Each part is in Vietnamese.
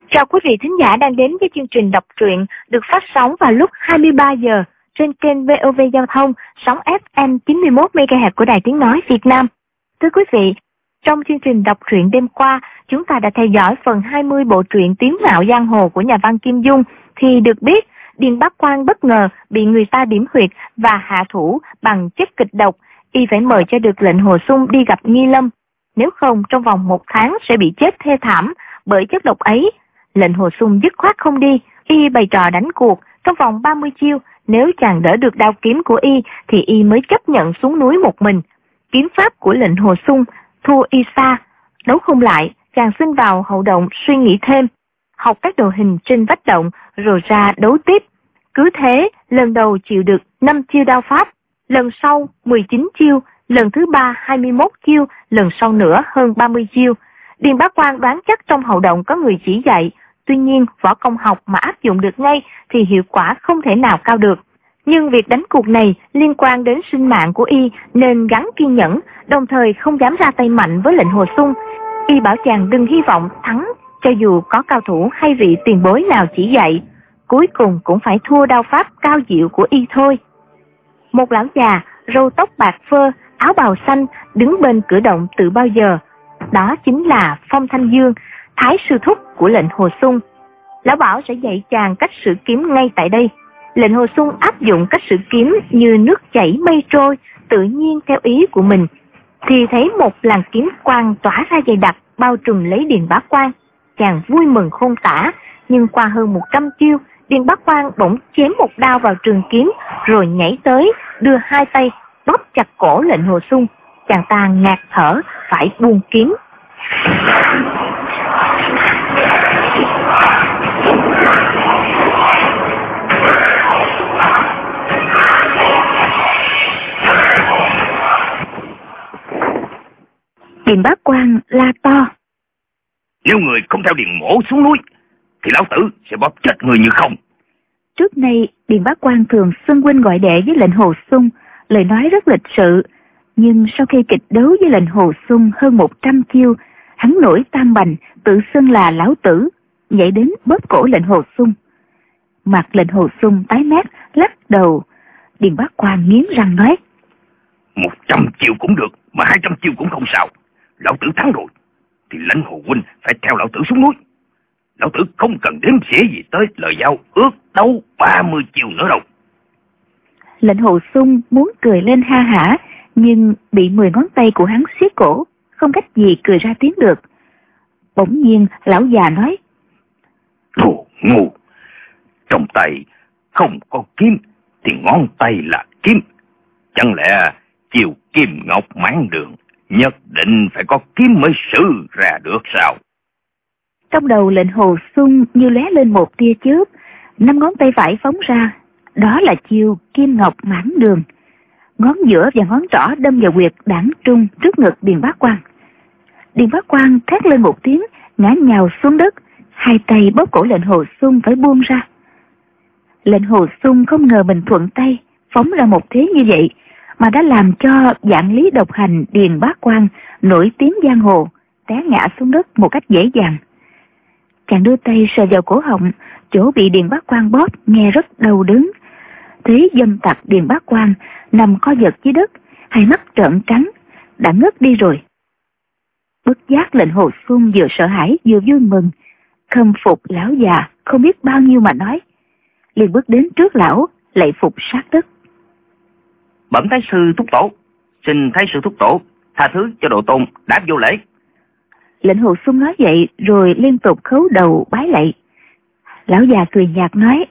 Chào quý vị thính giả đang đến với chương trình đọc truyện được phát sóng vào lúc 23 giờ trên kênh VOV Giao thông, sóng FM 91 MHz của Đài Tiếng nói Việt Nam. Thưa quý vị, trong chương trình đọc truyện đêm qua, chúng ta đã theo dõi phần 20 bộ truyện Tiếu ngạo giang hồ của nhà văn Kim Dung, thì được biết Điền Bá Quang bất ngờ bị người ta điểm huyệt và hạ thủ bằng chất kịch độc, y phải mời cho được lệnh Hồ Xung đi gặp Nghi Lâm, nếu không trong vòng 1 tháng sẽ bị chết thê thảm bởi chất độc ấy. Lệnh Hồ Xung dứt khoát không đi, y bày trò đánh cuộc trong vòng 30 chiêu, nếu chàng đỡ được đao kiếm của y thì y mới chấp nhận xuống núi một mình. Kiếm pháp của lệnh Hồ Xung thua y xa, đấu không lại, chàng xin vào hậu động suy nghĩ thêm, học các đồ hình trên vách động rồi ra đấu tiếp. Cứ thế, lần đầu chịu được 5 chiêu đao pháp, lần sau 19 chiêu, lần thứ 3 21 chiêu, lần sau nữa hơn 30 chiêu. Điền Bá Quang đoán chắc trong hậu động có người chỉ dạy, tuy nhiên võ công học mà áp dụng được ngay thì hiệu quả không thể nào cao được. Nhưng việc đánh cuộc này liên quan đến sinh mạng của y nên gắng kiên nhẫn, đồng thời không dám ra tay mạnh với lệnh Hồ Xung. Y bảo chàng đừng hy vọng thắng, cho dù có cao thủ hay vị tiền bối nào chỉ dạy, cuối cùng cũng phải thua đao pháp cao diệu của y thôi. Một lão già, râu tóc bạc phơ, áo bào xanh đứng bên cửa động từ bao giờ. Đó chính là Phong Thanh Dương, thái sư thúc của lệnh Hồ Xung. Lão bảo sẽ dạy chàng cách sử kiếm ngay tại đây. Lệnh Hồ Xung áp dụng cách sử kiếm như nước chảy mây trôi, tự nhiên theo ý của mình, thì thấy một làn kiếm quang tỏa ra dày đặc bao trùm lấy Điền Bá Quang. Chàng vui mừng khôn tả, nhưng qua hơn 100 chiêu, Điền Bá Quang bỗng chém một đao vào trường kiếm, rồi nhảy tới, đưa hai tay bóp chặt cổ lệnh Hồ Xung. Chàng ta ngạt thở, phải buông kiếm. Điền Bá Quang la to: Nếu người không theo Điền mỗ xuống núi thì lão tử sẽ bóp chết người như không. Trước nay Điền Bá Quang thường xưng huynh gọi đệ với lệnh Hồ Xung, lời nói rất lịch sự. Nhưng sau khi kịch đấu với lệnh Hồ Xung hơn 100 chiêu, hắn nổi tam bành, tự xưng là lão tử, nhảy đến bóp cổ lệnh Hồ Xung. Mặt lệnh Hồ Xung tái mét, lắc đầu. Điền Bá Quang nghiến răng nói: 100 chiêu cũng được, mà 200 chiêu cũng không sao. Lão tử thắng rồi thì lệnh Hồ huynh phải theo lão tử xuống núi. Lão tử không cần đếm xỉa gì tới lời giao ước đấu 30 chiêu nữa đâu. Lệnh Hồ Xung muốn cười lên ha hả, nhưng bị 10 ngón tay của hắn siết cổ, không cách gì cười ra tiếng được. Bỗng nhiên lão già nói: Đồ ngu, trong tay không có kiếm thì ngón tay là kiếm. Chẳng lẽ chiều kim ngọc mãn đường nhất định phải có kiếm mới sử ra được sao? Trong đầu lệnh Hồ Xung như lóe lên một tia chớp, 5 ngón tay phải phóng ra, đó là chiêu kim ngọc mãn đường. Ngón giữa và ngón trỏ đâm vào huyệt đảng trung trước ngực Điền Bá Quang. Điền Bá Quang thét lên một tiếng, ngã nhào xuống đất, hai tay bóp cổ lệnh Hồ Xung phải buông ra. Lệnh Hồ Xung không ngờ mình thuận tay phóng ra một thế như vậy, mà đã làm cho vạn lý độc hành Điền Bá Quang nổi tiếng giang hồ té ngã xuống đất một cách dễ dàng. Chàng đưa tay sờ vào cổ họng, chỗ bị Điền Bá Quang bóp nghe rất đau đớn. Thấy dâm tặc Điền Bá Quang nằm co giật dưới đất, hai mắt trợn trắng, đã ngất đi rồi. Bất giác lệnh Hồ Xung vừa sợ hãi vừa vui mừng, khâm phục lão già không biết bao nhiêu mà nói, liền bước đến trước lão lạy phục sát đất. Bẩm thái sư thúc tổ, xin thái sư thúc tổ tha thứ cho Đồ Tôn đã vô lễ. Lệnh Hồ Xung nói vậy rồi liên tục khấu đầu bái lạy. Lão già cười nhạt nói: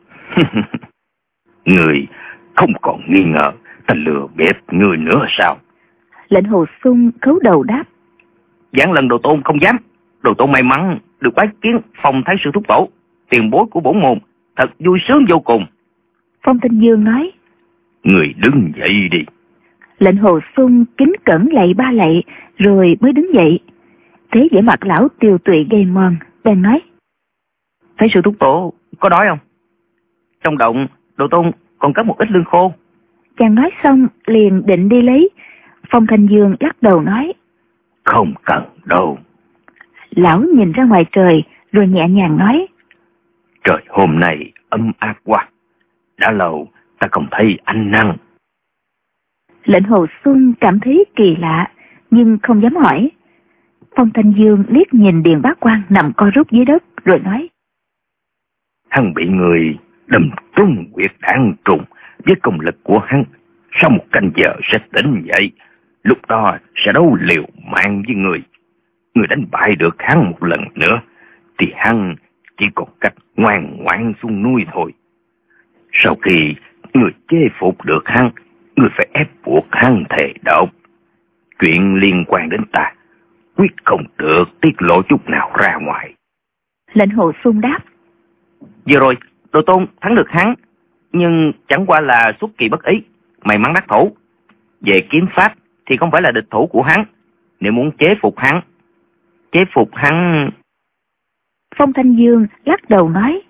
Người không còn nghi ngờ ta lừa bịp người nữa sao? Lệnh Hồ Xung khấu đầu đáp: Giảng lần Đồ Tôn không dám. Đồ Tôn may mắn được bái kiến Phong thái sư thúc tổ, tiền bối của bổn môn, thật vui sướng vô cùng. Phong Thanh Dương nói: Người đứng dậy đi. Lệnh Hồ Xung kính cẩn lạy 3 lạy rồi mới đứng dậy. Thấy vẻ mặt lão tiều tụy gầy mòn, bèn nói: Thái sư thúc tổ có đói không? Trong động Đồ Tôn còn có một ít lương khô. Chàng nói xong liền định đi lấy. Phong Thanh Dương lắc đầu nói: Không cần đâu. Lão nhìn ra ngoài trời, rồi nhẹ nhàng nói: Trời hôm nay ấm áp quá, đã lâu ta không thấy ánh nắng. Lệnh Hồ Xuân cảm thấy kỳ lạ, nhưng không dám hỏi. Phong Thanh Dương liếc nhìn Điền Bá Quang nằm co rút dưới đất, rồi nói: Hắn bị người đâm trúng huyệt đạn trùng, với công lực của hắn, sau một canh giờ sẽ tỉnh dậy, lúc đó sẽ đấu liều mạng với người. Người đánh bại được hắn một lần nữa, thì hắn chỉ còn cách ngoan ngoãn xuống núi thôi. Sau khi người chế phục được hắn, người phải ép buộc hắn thề độc. Chuyện liên quan đến ta, quyết không được tiết lộ chút nào ra ngoài. Lệnh Hồ Xuân đáp: Vừa rồi Đồ Tôn thắng được hắn, nhưng chẳng qua là xuất kỳ bất ý, may mắn đắc thủ. Về kiếm pháp thì không phải là địch thủ của hắn. Nếu muốn chế phục hắn... Phong Thanh Dương lắc đầu nói: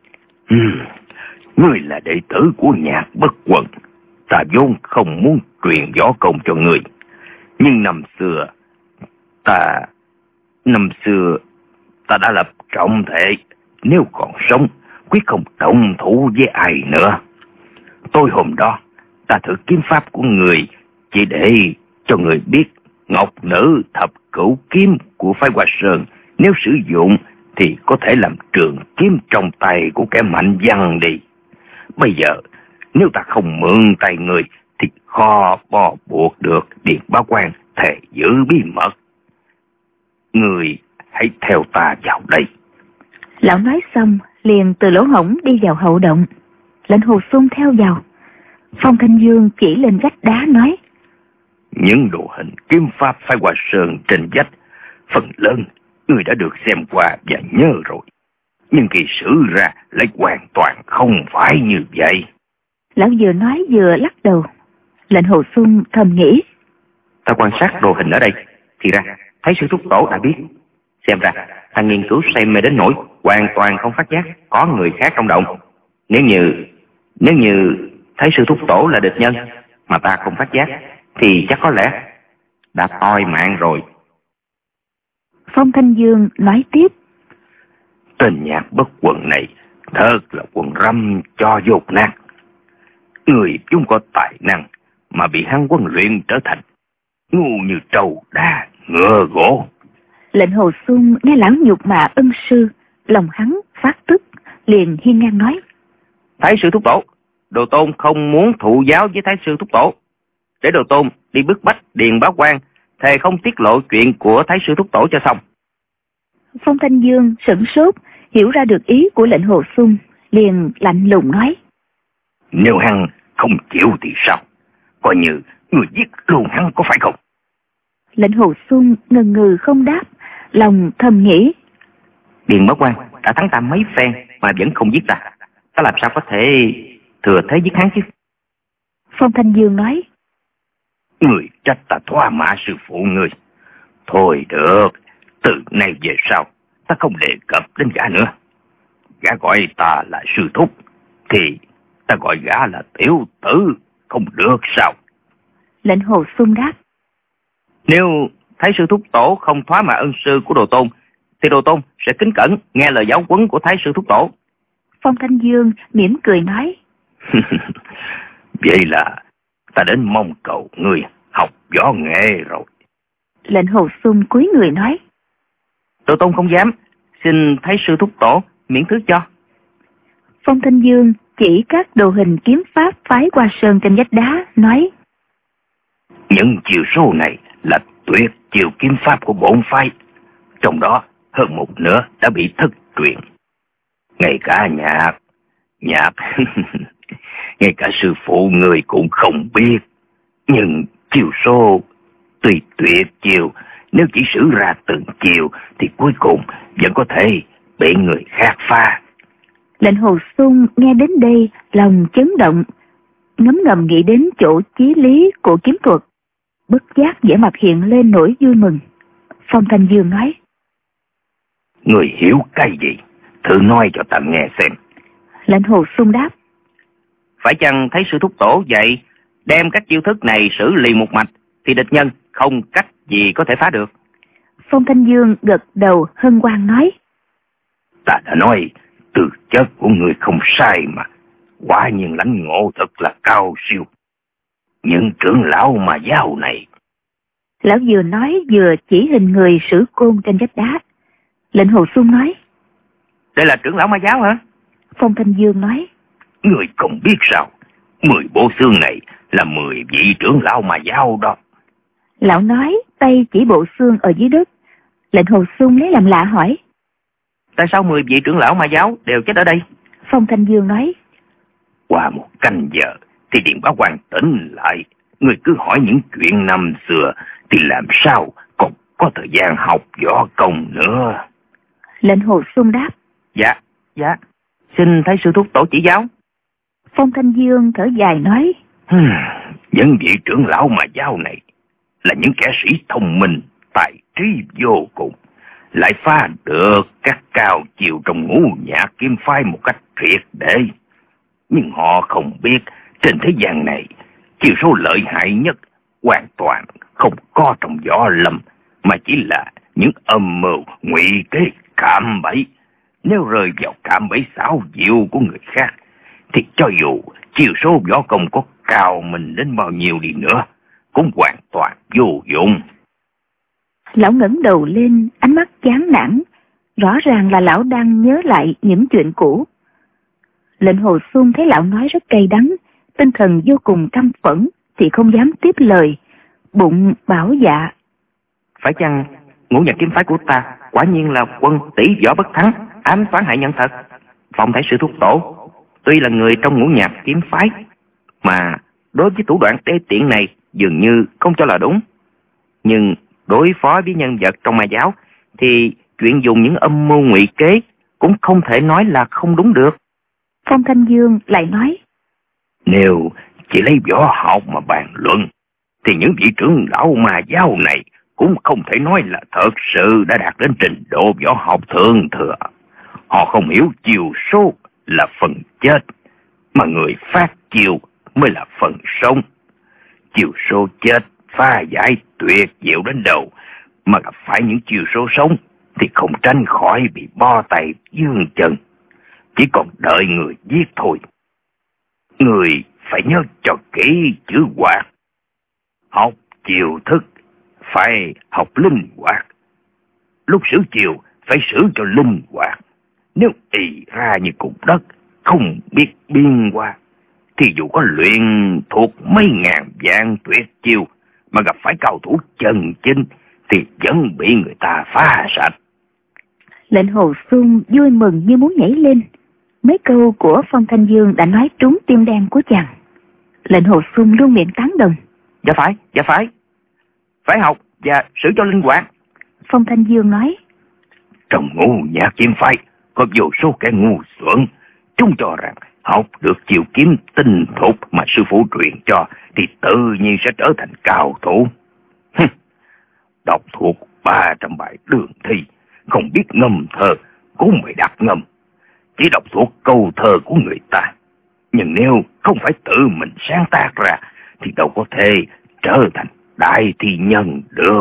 Ngươi là đệ tử của Nhạc Bất Quần, ta vốn không muốn truyền võ công cho ngươi. Nhưng năm xưa ta đã lập trọng thể, nếu còn sống quyết không động thủ với ai nữa. Tối hôm đó ta thử kiếm pháp của người, chỉ để cho người biết Ngọc Nữ Thập Cửu Kiếm của phái Hoa Sơn, nếu sử dụng thì có thể làm trường kiếm trong tay của kẻ mạnh văng đi. Bây giờ nếu ta không mượn tay người thì khó bò buộc được Điền Bá Quang thề giữ bí mật. Người hãy theo ta vào đây. Lão nói xong liền từ lỗ hổng đi vào hậu động. Lệnh Hồ Xuân theo vào. Phong Thanh Dương chỉ lên vách đá nói: Những đồ hình kiếm pháp phái Hoa Sơn trên vách, phần lớn người đã được xem qua và nhớ rồi, nhưng khi sử ra lại hoàn toàn không phải như vậy. Lão vừa nói vừa lắc đầu. Lệnh Hồ Xuân thầm nghĩ: Ta quan sát đồ hình ở đây, thì ra Thái Sư Thúc Tổ đã biết. Xem ra ta nghiên cứu say mê đến nỗi hoàn toàn không phát giác có người khác trong động. Nếu như Thái Sư Thúc Tổ là địch nhân mà ta không phát giác, thì chắc có lẽ đã toi mạng rồi. Phong Thanh Dương nói tiếp: Tên Nhạc Bất Quần này thật là quần răm cho dột nát. Người chúng có tài năng mà bị hắn huấn luyện trở thành ngu như trâu đá ngựa gỗ. Lệnh Hồ Xuân nghe lão nhục mạ ân sư, lòng hắn phát tức, liền hiên ngang nói: Thái Sư Thúc Tổ, Đồ Tôn không muốn thụ giáo với Thái Sư Thúc Tổ, để Đồ Tôn đi bức bách Điền Bá Quang, thề không tiết lộ chuyện của Thái Sư Thúc Tổ cho xong. Phong Thanh Dương sửng sốt, hiểu ra được ý của Lệnh Hồ Xuân, liền lạnh lùng nói: Nếu hắn không chịu thì sao? Coi như người giết luôn hắn có phải không? Lệnh Hồ Xuân ngần ngừ không đáp, lòng thầm nghĩ: Điền Bá Quang đã thắng ta mấy phen mà vẫn không giết ta, ta làm sao có thể thừa thế giết hắn chứ? Phong Thanh Dương nói: Người trách ta thoá mạ sư phụ người. Thôi được, từ nay về sau ta không đề cập đến gã nữa. Gã gọi ta là sư thúc, thì ta gọi gã là tiểu tử, không được sao? Lệnh Hồ Xuân đáp: Nếu Thái Sư Thúc Tổ không thoá mạ ân sư của Đồ Tôn, thì Đồ Tôn sẽ kính cẩn nghe lời giáo huấn của Thái Sư Thúc Tổ. Phong Thanh Dương mỉm cười nói: Vậy là ta đến mong cầu ngươi học võ nghệ rồi. Lệnh Hồ Xuân cúi người nói: Đồ Tôn không dám, xin Thái Sư Thúc Tổ miễn thứ cho. Phong Thanh Dương chỉ các đồ hình kiếm pháp phái Hoa Sơn trên vách đá, nói: Những chiều số này là tuyệt chiều kiếm pháp của bổn phái, trong đó hơn một nửa đã bị thất truyền. Ngay cả nhạc ngay cả sư phụ người cũng không biết. Nhưng chiều số tuy tuyệt chiều, nếu chỉ sử ra từng chiều thì cuối cùng vẫn có thể bị người khác phá. Lệnh Hồ Xuân nghe đến đây lòng chấn động, ngấm ngầm nghĩ đến chỗ chí lý của kiếm thuật, bất giác vẻ mặt hiện lên nỗi vui mừng. Phong Thanh Dương nói: Người hiểu cái gì? Thử nói cho ta nghe xem. Lệnh Hồ Xuân đáp: Phải chăng thấy sư thúc tổ dạy đem các chiêu thức này xử lý một mạch, thì địch nhân không cách gì có thể phá được? Phong Thanh Dương gật đầu hân hoan nói: Ta đã nói tư chất của người không sai mà. Quả nhiên lãnh ngộ thật là cao siêu. Những trưởng lão mà giáo này. Lão vừa nói vừa chỉ hình người sử côn trên vách đá. Lệnh Hồ Xuân nói: Đây là trưởng lão ma giáo hả? Phong Thanh Dương nói: Người không biết sao, 10 bộ xương này là 10 vị trưởng lão ma giáo đó. Lão nói tay chỉ bộ xương ở dưới đất. Lệnh Hồ Xuân lấy làm lạ hỏi: Tại sao 10 vị trưởng lão ma giáo đều chết ở đây? Phong Thanh Dương nói: Qua một canh giờ thì Điện Báo Quan tỉnh lại. Người cứ hỏi những chuyện năm xưa thì làm sao còn có thời gian học võ công nữa. Lệnh Hồ Xuân đáp: Dạ, xin thấy sư thúc tổ chỉ giáo. Phong Thanh Dương thở dài nói: Những vị trưởng lão mà giáo này là những kẻ sĩ thông minh, tài trí vô cùng, lại phá được các cao chiều trong ngũ nhạc kiếm phái một cách triệt để. Nhưng họ không biết trên thế gian này chiều số lợi hại nhất hoàn toàn không có trong võ lâm, mà chỉ là những âm mưu ngụy kế cạm bẫy. Nếu rơi vào cạm bẫy xảo diệu của người khác thì cho dù chiều số võ công có cao mình đến bao nhiêu đi nữa cũng hoàn toàn vô dụng. Lão ngẩng đầu lên, ánh mắt chán nản, rõ ràng là lão đang nhớ lại những chuyện cũ. Lệnh Hồ Xuân thấy lão nói rất cay đắng, tinh thần vô cùng căm phẫn thì không dám tiếp lời, bụng bảo dạ: Phải chăng ngũ nhạc kiếm phái của ta quả nhiên là quân tỷ võ bất thắng, ám toán hại nhân thật? Phong thấy sư thúc tổ tuy là người trong ngũ nhạc kiếm phái, mà đối với thủ đoạn đê tiện này dường như không cho là đúng. Nhưng đối phó với nhân vật trong ma giáo thì chuyện dùng những âm mưu ngụy kế cũng không thể nói là không đúng được. Phong Thanh Dương lại nói: Nếu chỉ lấy võ học mà bàn luận thì những vị trưởng lão ma giáo này cũng không thể nói là thật sự đã đạt đến trình độ võ học thượng thừa. Họ không hiểu chiều số là phần chết, mà người phát chiều mới là phần sống. Chiều số chết pha giải tuyệt diệu đến đầu, mà gặp phải những chiều số sống thì không tránh khỏi bị bo tay dương chân, chỉ còn đợi người giết thôi. Người phải nhớ cho kỹ chữ hoạt. Học chiều thức phải học linh hoạt. Lúc sử chiều phải sử cho linh hoạt. Nếu ì ra như cục đất không biết biên qua thì dù có luyện thuộc mấy ngàn vạn tuyệt chiêu mà gặp phải cao thủ chân chính thì vẫn bị người ta phá sạch. Lệnh Hồ Xuân vui mừng như muốn nhảy lên. Mấy câu của Phong Thanh Dương đã nói trúng tim đen của chàng. Lệnh Hồ Xuân luôn miệng tán đồng: Dạ phải. Phải học và sử cho linh hoạt. Phong Thanh Dương nói: Trong ngũ nhạc kiếm phái có vô số kẻ ngu xuẩn, chúng cho rằng học được chiều kiếm tinh thục mà sư phụ truyền cho thì tự nhiên sẽ trở thành cao thủ. Đọc thuộc 300 bài đường thi, không biết ngâm thơ cũng phải đặt ngâm, chỉ đọc thuộc câu thơ của người ta. Nhưng nếu không phải tự mình sáng tác ra thì đâu có thể trở thành đại thi nhân được.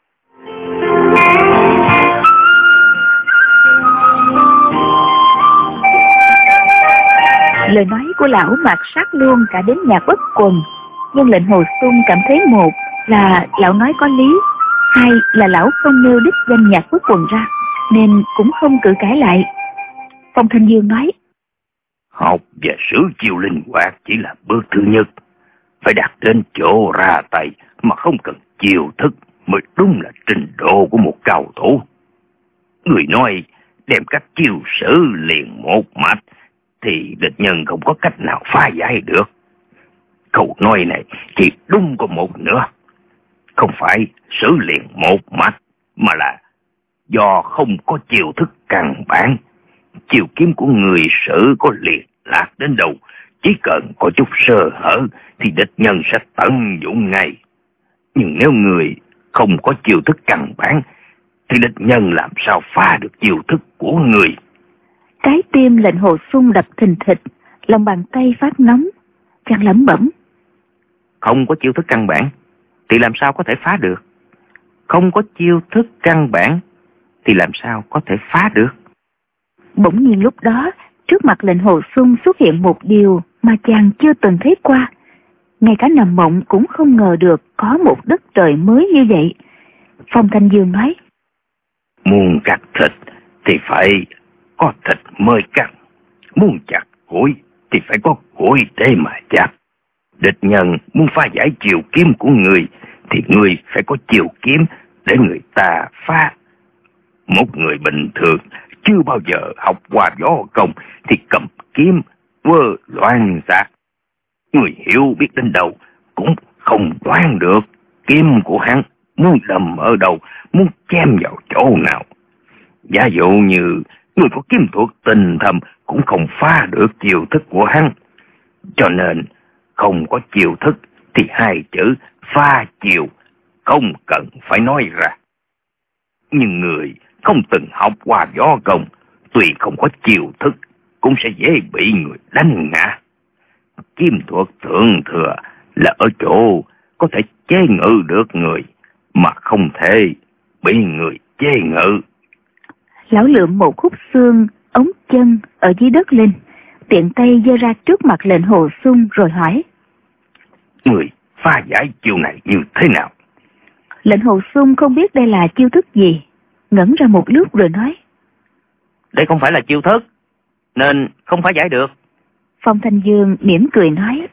Lời nói của lão mạt sát luôn cả đến Nhạc Bất Quần. Nhưng Lệnh Hồ Xuân cảm thấy một là lão nói có lý, hai là lão không nêu đích danh Nhạc Bất Quần ra, nên cũng không cự cãi lại. Phong Thanh Dương nói: Học và sử chiêu linh hoạt chỉ là bước thứ nhất. Phải đạt đến chỗ ra tay mà không cần chiêu thức mới đúng là trình độ của một cao thủ. Người nói đem các chiêu sử liền một mạch thì địch nhân không có cách nào phá giải được. Câu nói này chỉ đúng có một nữa. Không phải sử liền một mạch, mà là do không có chiêu thức căn bản. Chiêu kiếm của người sử có liệt lạc đến đâu, chỉ cần có chút sơ hở thì địch nhân sẽ tận dụng ngay. Nhưng nếu người không có chiêu thức căn bản thì địch nhân làm sao phá được chiêu thức của người. Trái tim Lệnh Hồ Xuân đập thình thịch, lòng bàn tay phát nóng. Chàng lẩm bẩm: Không có chiêu thức căn bản thì làm sao có thể phá được? Không có chiêu thức căn bản thì làm sao có thể phá được? Bỗng nhiên lúc đó, trước mặt lệnh Hồ Xuân xuất hiện một điều mà chàng chưa từng thấy qua. Ngay cả nằm mộng cũng không ngờ được có một đất trời mới như vậy. Phong Thanh Dương nói: Muốn cắt thịt thì phải có thịt mới cắt, muốn chặt củi thì phải có củi để mà chặt. Địch nhân muốn phá giải chiều kiếm của người thì người phải có chiều kiếm để người ta phá. Một người bình thường chưa bao giờ học qua võ công thì cầm kiếm vơ loan xạ. Người hiểu biết đến đâu cũng không đoán được kiếm của hắn muốn đâm ở đâu, muốn chém vào chỗ nào. Giả dụ như người có kiếm thuật tinh thâm cũng không phá được chiêu thức của hắn. Cho nên không có chiêu thức thì hai chữ phá chiêu không cần phải nói ra. Nhưng người không từng học qua võ công, tuy không có chiêu thức cũng sẽ dễ bị người đánh ngã. Kiếm thuật thượng thừa là ở chỗ có thể chế ngự được người, mà không thể bị người chế ngự. Lão lượm một khúc xương, ống chân ở dưới đất lên, tiện tay giơ ra trước mặt lệnh Hồ Xuân rồi hỏi: Người phá giải chiêu này như thế nào? Lệnh Hồ Xuân không biết đây là chiêu thức gì, ngẩn ra một lúc rồi nói: Đây không phải là chiêu thức, nên không phá giải được. Phong Thanh Dương mỉm cười nói: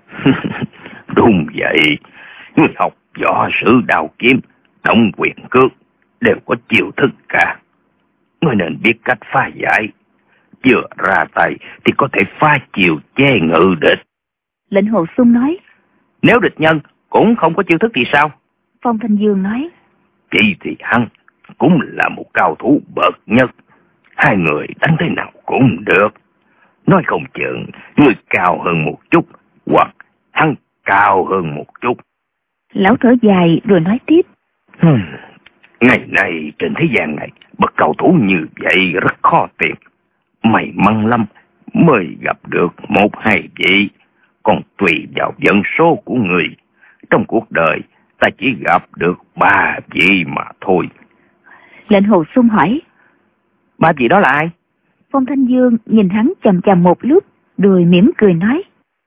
Đúng vậy, người học võ sử đao kiếm, động quyền cước đều có chiêu thức cả. Người nên biết cách phá giải, vừa ra tay thì có thể phá chiêu che ngự địch. Lệnh Hồ Xuân nói: Nếu địch nhân cũng không có chiêu thức thì sao? Phong Thanh Dương nói: Chỉ thì hắn cũng là một cao thủ bậc nhất, hai người đánh thế nào cũng được. Nói không chừng người cao hơn một chút, hoặc hắn cao hơn một chút. Lão thở dài rồi nói tiếp: Ngày nay trên thế gian này, bậc cao thủ như vậy rất khó tìm. May mắn lắm mới gặp được một hai vị, còn tùy vào vận số của người. Trong cuộc đời ta chỉ gặp được 3 vị mà thôi. Lệnh Hồ Xuân hỏi: 3 vị đó là ai? Phong Thanh Dương nhìn hắn chằm chằm một lúc rồi mỉm cười nói: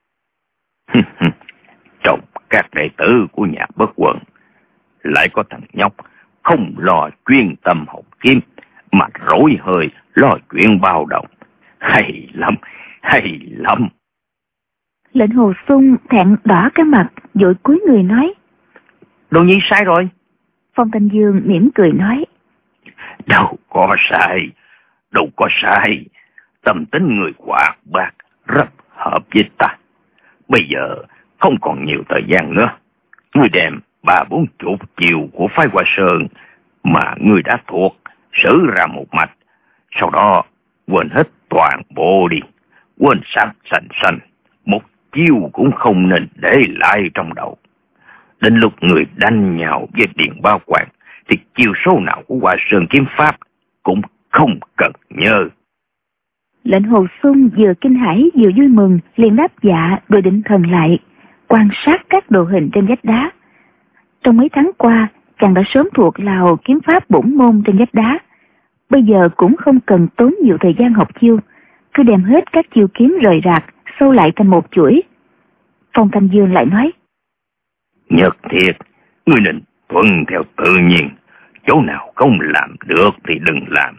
Trong các đệ tử của nhà Bất Quần lại có thằng nhóc không lo chuyên tâm học kiếm mà rối hơi lo chuyện bao đồng. Hay lắm, hay lắm. Lệnh Hồ Xuân thẹn đỏ cái mặt, vội cúi người nói: Đồ Nhi sai rồi. Phong Thanh Dương mỉm cười nói: Đâu có sai, đâu có sai. Tâm tính người hoạt bát rất hợp với ta. Bây giờ không còn nhiều thời gian nữa. Ngươi đem 3-4 chiều của phái Hoa Sơn mà ngươi đã thuộc sử ra một mạch. Sau đó quên hết toàn bộ đi, quên sạch sành xanh, một chiêu cũng không nên để lại trong đầu. Đến lúc người đánh nhau với Điện Bao Quang thì chiêu số nào của Hoa Sơn kiếm pháp cũng không cần nhớ. Lệnh Hồ Xuân vừa kinh hãi vừa vui mừng, liền đáp dạ rồi định thần lại, quan sát các đồ hình trên vách đá. Trong mấy tháng qua, chàng đã sớm thuộc lào kiếm pháp bổn môn trên vách đá. Bây giờ cũng không cần tốn nhiều thời gian học chiêu, cứ đem hết các chiêu kiếm rời rạc, sâu lại thành một chuỗi. Phong Thanh Dương lại nói: Nhất thiết, ngươi nên tuân theo tự nhiên, chỗ nào không làm được thì đừng làm.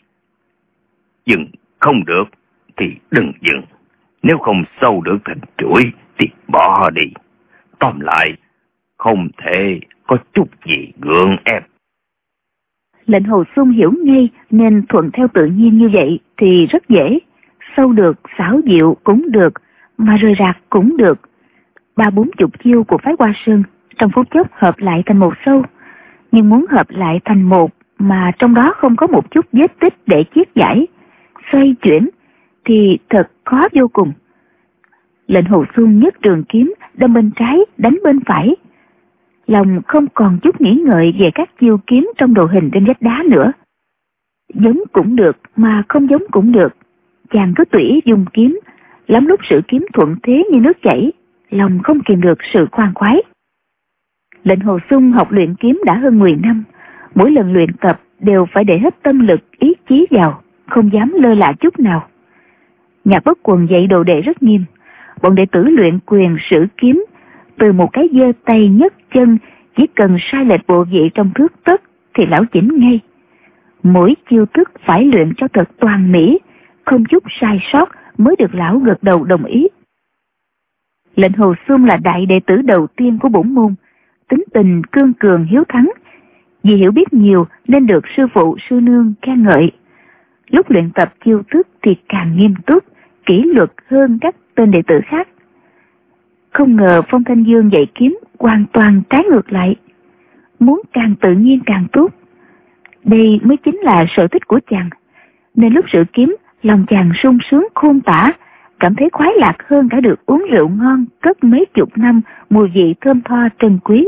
Dừng không được thì đừng dừng, nếu không sâu được thành chuỗi thì bỏ đi. Tóm lại, không thể có chút gì gượng ép. Lệnh Hồ Xuân hiểu ngay nên thuận theo tự nhiên như vậy thì rất dễ. Sâu được, xảo diệu cũng được, mà rời rạc cũng được. 30-40 chiêu của phái Hoa Sơn trong phút chốc hợp lại thành một sâu. Nhưng muốn hợp lại thành một mà trong đó không có một chút vết tích để chiết giải, xoay chuyển thì thật khó vô cùng. Lệnh Hồ Xuân nhấc trường kiếm đâm bên trái đánh bên phải, lòng không còn chút nghĩ ngợi về các chiêu kiếm trong đồ hình trên vách đá nữa. Giống cũng được mà không giống cũng được, chàng cứ tùy dùng kiếm, lắm lúc sử kiếm thuận thế như nước chảy, lòng không kìm được sự khoan khoái. Lệnh Hồ Xuân học luyện kiếm đã hơn 10 năm, mỗi lần luyện tập đều phải để hết tâm lực ý chí vào, không dám lơ là chút nào. Nhạc Bất Quần dạy đồ đệ rất nghiêm. Bọn đệ tử luyện quyền sử kiếm, từ một cái giơ tay nhấc chân, chỉ cần sai lệch bộ vị trong thước tấc thì lão chỉnh ngay. Mỗi chiêu thức phải luyện cho thật toàn mỹ, không chút sai sót mới được lão gật đầu đồng ý. Lệnh Hồ Xuân là đại đệ tử đầu tiên của bổn môn, tính tình cương cường hiếu thắng, vì hiểu biết nhiều nên được sư phụ sư nương khen ngợi. Lúc luyện tập chiêu thức thì càng nghiêm túc, kỷ luật hơn các tên đệ tử khác. Không ngờ Phong Thanh Dương dạy kiếm hoàn toàn trái ngược lại, muốn càng tự nhiên càng tốt. Đây mới chính là sở thích của chàng, nên lúc sử kiếm lòng chàng sung sướng khôn tả, cảm thấy khoái lạc hơn cả được uống rượu ngon cất mấy chục năm mùi vị thơm tho trân quý.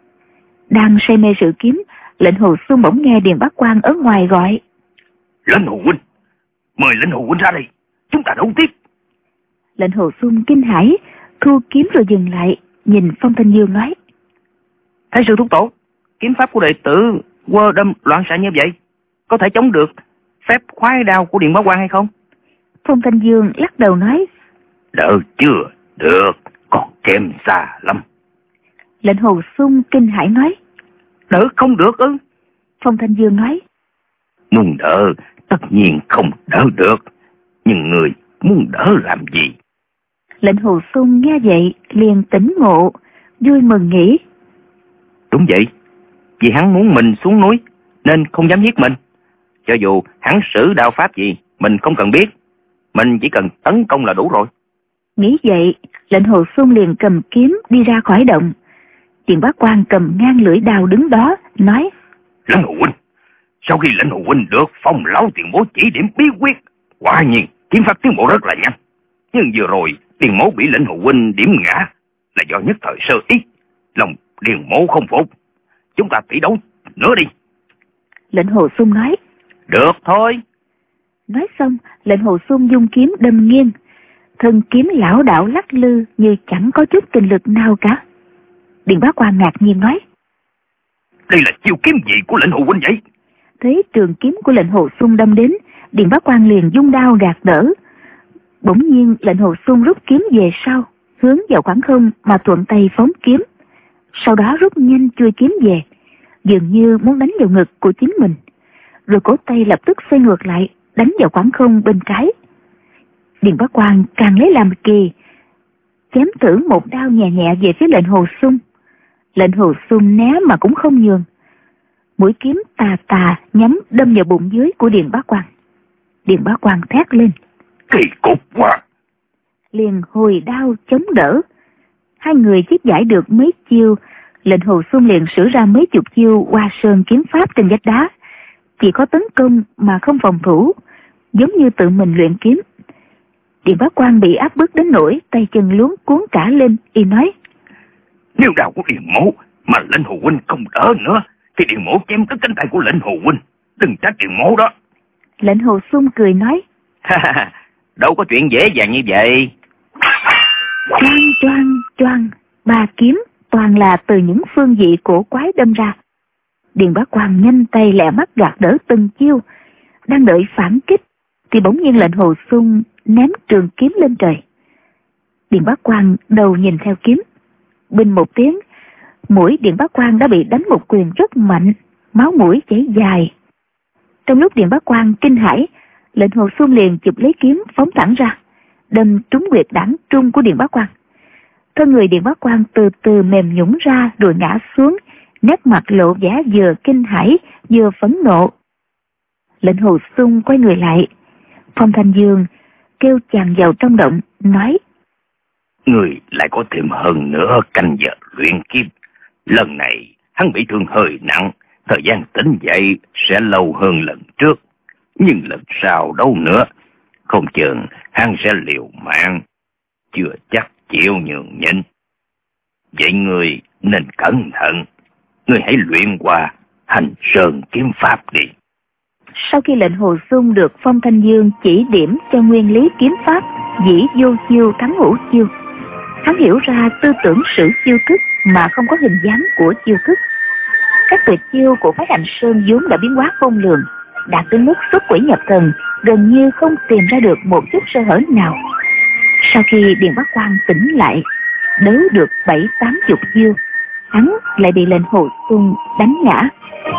Đang say mê sử kiếm, Lệnh Hồ Xuân bỗng nghe Điền Bá Quang ở ngoài gọi: Lệnh Hồ huynh, mời Lệnh Hồ huynh ra đây, chúng ta đấu tiếp. Lệnh Hồ Xuân kinh hãi, thu kiếm rồi dừng lại, nhìn Phong Thanh Dương nói: Thái sư thúc tổ, kiếm pháp của đệ tử quơ đâm loạn xạ như vậy, có thể chống được phép khoái đao của Điền Bá Quang hay không? Phong Thanh Dương lắc đầu nói: Đỡ chưa được, còn kém xa lắm. Lệnh Hồ Xuân kinh hãi nói: Đỡ không được ư? Phong Thanh Dương nói: Muốn đỡ tất nhiên không đỡ được, nhưng người muốn đỡ làm gì? Lệnh Hồ Xuân nghe vậy liền tỉnh ngộ, vui mừng nghĩ: Đúng vậy, vì hắn muốn mình xuống núi nên không dám giết mình. Cho dù hắn sử đạo pháp gì mình không cần biết, mình chỉ cần tấn công là đủ rồi. Nghĩ vậy, Lệnh Hồ Xuân liền cầm kiếm đi ra khỏi động. Điền Bá Quang cầm ngang lưỡi đao đứng đó, nói: Lệnh Hồ huynh, sau khi Lệnh Hồ huynh được Phong lão tiền bối chỉ điểm bí quyết, quả nhiên kiếm pháp tiến bộ rất là nhanh. Nhưng vừa rồi Điền mỗ bị Lệnh Hồ huynh điểm ngã là do nhất thời sơ ý, lòng Điền mỗ không phục. Chúng ta tỷ đấu nữa đi. Lệnh Hồ Xuân nói: Được thôi. Nói xong, Lệnh Hồ Xuân dung kiếm đâm nghiêng, thân kiếm lão đảo lắc lư như chẳng có chút kinh lực nào cả. Điền Bá Quang ngạc nhiên nói: Đây là chiêu kiếm gì của Lệnh Hồ huynh vậy? Thấy trường kiếm của Lệnh Hồ Xuân đâm đến, Điền Bá Quang liền dung đao gạt đỡ. Bỗng nhiên Lệnh Hồ Xuân rút kiếm về sau, hướng vào khoảng không mà thuận tay phóng kiếm. Sau đó rút nhanh chuôi kiếm về, dường như muốn đánh vào ngực của chính mình, rồi cổ tay lập tức xoay ngược lại, đánh vào khoảng không bên trái. Điền Bá Quang càng lấy làm kỳ, chém thử một đao nhẹ nhẹ về phía Lệnh Hồ Xuân. Lệnh Hồ Xuân né mà cũng không nhường, mũi kiếm tà tà nhắm đâm vào bụng dưới của Điền Bá Quang. Điền Bá Quang thét lên: Kỳ cục quá! Liền hồi đao chống đỡ. Hai người chiết giải được mấy chiêu, Lệnh Hồ Xuân liền sử ra mấy chục chiêu Hoa Sơn kiếm pháp trên vách đá, chỉ có tấn công mà không phòng thủ, giống như tự mình luyện kiếm. Điền Bá Quang bị áp bức đến nỗi tay chân luống cuốn cả lên, y nói: Nếu đao của Điền mỗ mà Lệnh Hồ huynh không đỡ nữa, thì Điền mỗ chém đứt cánh tay của Lệnh Hồ huynh, đừng trách Điền mỗ đó. Lệnh Hồ Xuân cười nói: Đâu có chuyện dễ dàng như vậy. Choang choang choang, ba kiếm toàn là từ những phương vị cổ quái đâm ra. Điền Bá Quang nhanh tay lẹ mắt gạt đỡ từng chiêu, đang đợi phản kích thì bỗng nhiên Lệnh Hồ Xuân ném trường kiếm lên trời. Điền Bá Quang đầu nhìn theo kiếm, binh một tiếng, mũi Điền Bá Quang đã bị đánh một quyền rất mạnh, máu mũi chảy dài. Trong lúc Điền Bá Quang kinh hãi, Lệnh Hồ Xuân liền chụp lấy kiếm phóng thẳng ra, đâm trúng huyệt đảng trung của Điền Bá Quang. Thân người Điền Bá Quang từ từ mềm nhũn ra rồi ngã xuống, nét mặt lộ vẻ vừa kinh hãi vừa phẫn nộ. Lệnh Hồ Xuân quay người lại, Phong Thanh Dương kêu chàng vào trong động, nói: Người lại có thêm hơn nữa canh giờ luyện kiếm. Lần này hắn bị thương hơi nặng, thời gian tỉnh dậy sẽ lâu hơn lần trước. Nhưng lần sau đâu nữa, không chừng hắn sẽ liều mạng, chưa chắc chịu nhường nhịn. Vậy người nên cẩn thận, người hãy luyện qua Hành Sơn kiếm pháp đi. Sau khi Lệnh Hồ Xuân được Phong Thanh Dương chỉ điểm cho nguyên lý kiếm pháp dĩ vô chiêu thắng hữu chiêu, hắn hiểu ra tư tưởng sử chiêu thức mà không có hình dáng của chiêu thức. Các tuyệt chiêu của phái Hành Sơn vốn đã biến hóa khôn lường, đạt tới mức xuất quỷ nhập thần, gần như không tìm ra được một chút sơ hở nào. Sau khi Điền Bá Quang tỉnh lại, đấu được 70-80 chiêu, hắn lại bị lệnh Hồ Xuân đánh ngã.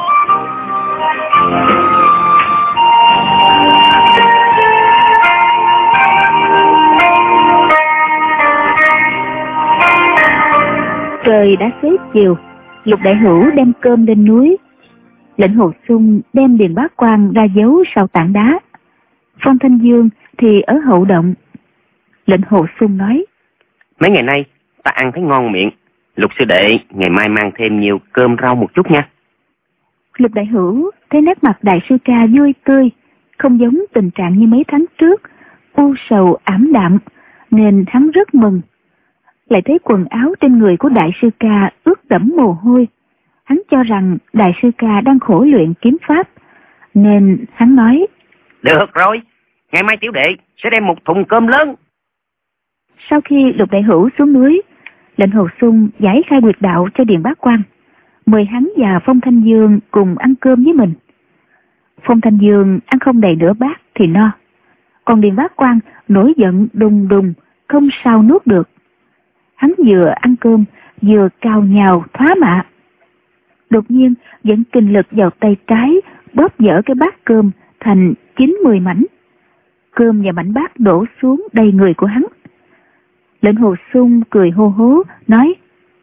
Trời đã xế chiều, Lục Đại Hữu đem cơm lên núi. Lệnh Hồ Xuân đem Điền Bá Quang ra giấu sau tảng đá. Phong Thanh Dương thì ở hậu động. Lệnh Hồ Xuân nói: Mấy ngày nay ta ăn thấy ngon miệng, Lục sư đệ ngày mai mang thêm nhiều cơm rau một chút nha. Lục Đại Hữu thấy nét mặt Đại sư ca vui tươi, không giống tình trạng như mấy tháng trước, u sầu ảm đạm, nên hắn rất mừng. Lại thấy quần áo trên người của Đại sư ca ướt đẫm mồ hôi, hắn cho rằng Đại sư ca đang khổ luyện kiếm pháp, nên hắn nói: Được rồi, ngày mai tiểu đệ sẽ đem một thùng cơm lớn. Sau khi Lục Đại Hữu xuống núi, lệnh Hồ Xuân giải khai quyệt đạo cho Điền Bá Quang, mời hắn và Phong Thanh Dương cùng ăn cơm với mình. Phong Thanh Dương ăn không đầy nửa bát thì no, còn Điền Bá Quang nổi giận đùng đùng, không sao nuốt được. Hắn vừa ăn cơm vừa cào nhào thoá mạ. Đột nhiên dẫn kinh lực vào tay trái, bóp dở cái bát cơm thành 9-10 mảnh. Cơm và mảnh bát đổ xuống đầy người của hắn. Lệnh Hồ Xuân cười hô hố nói: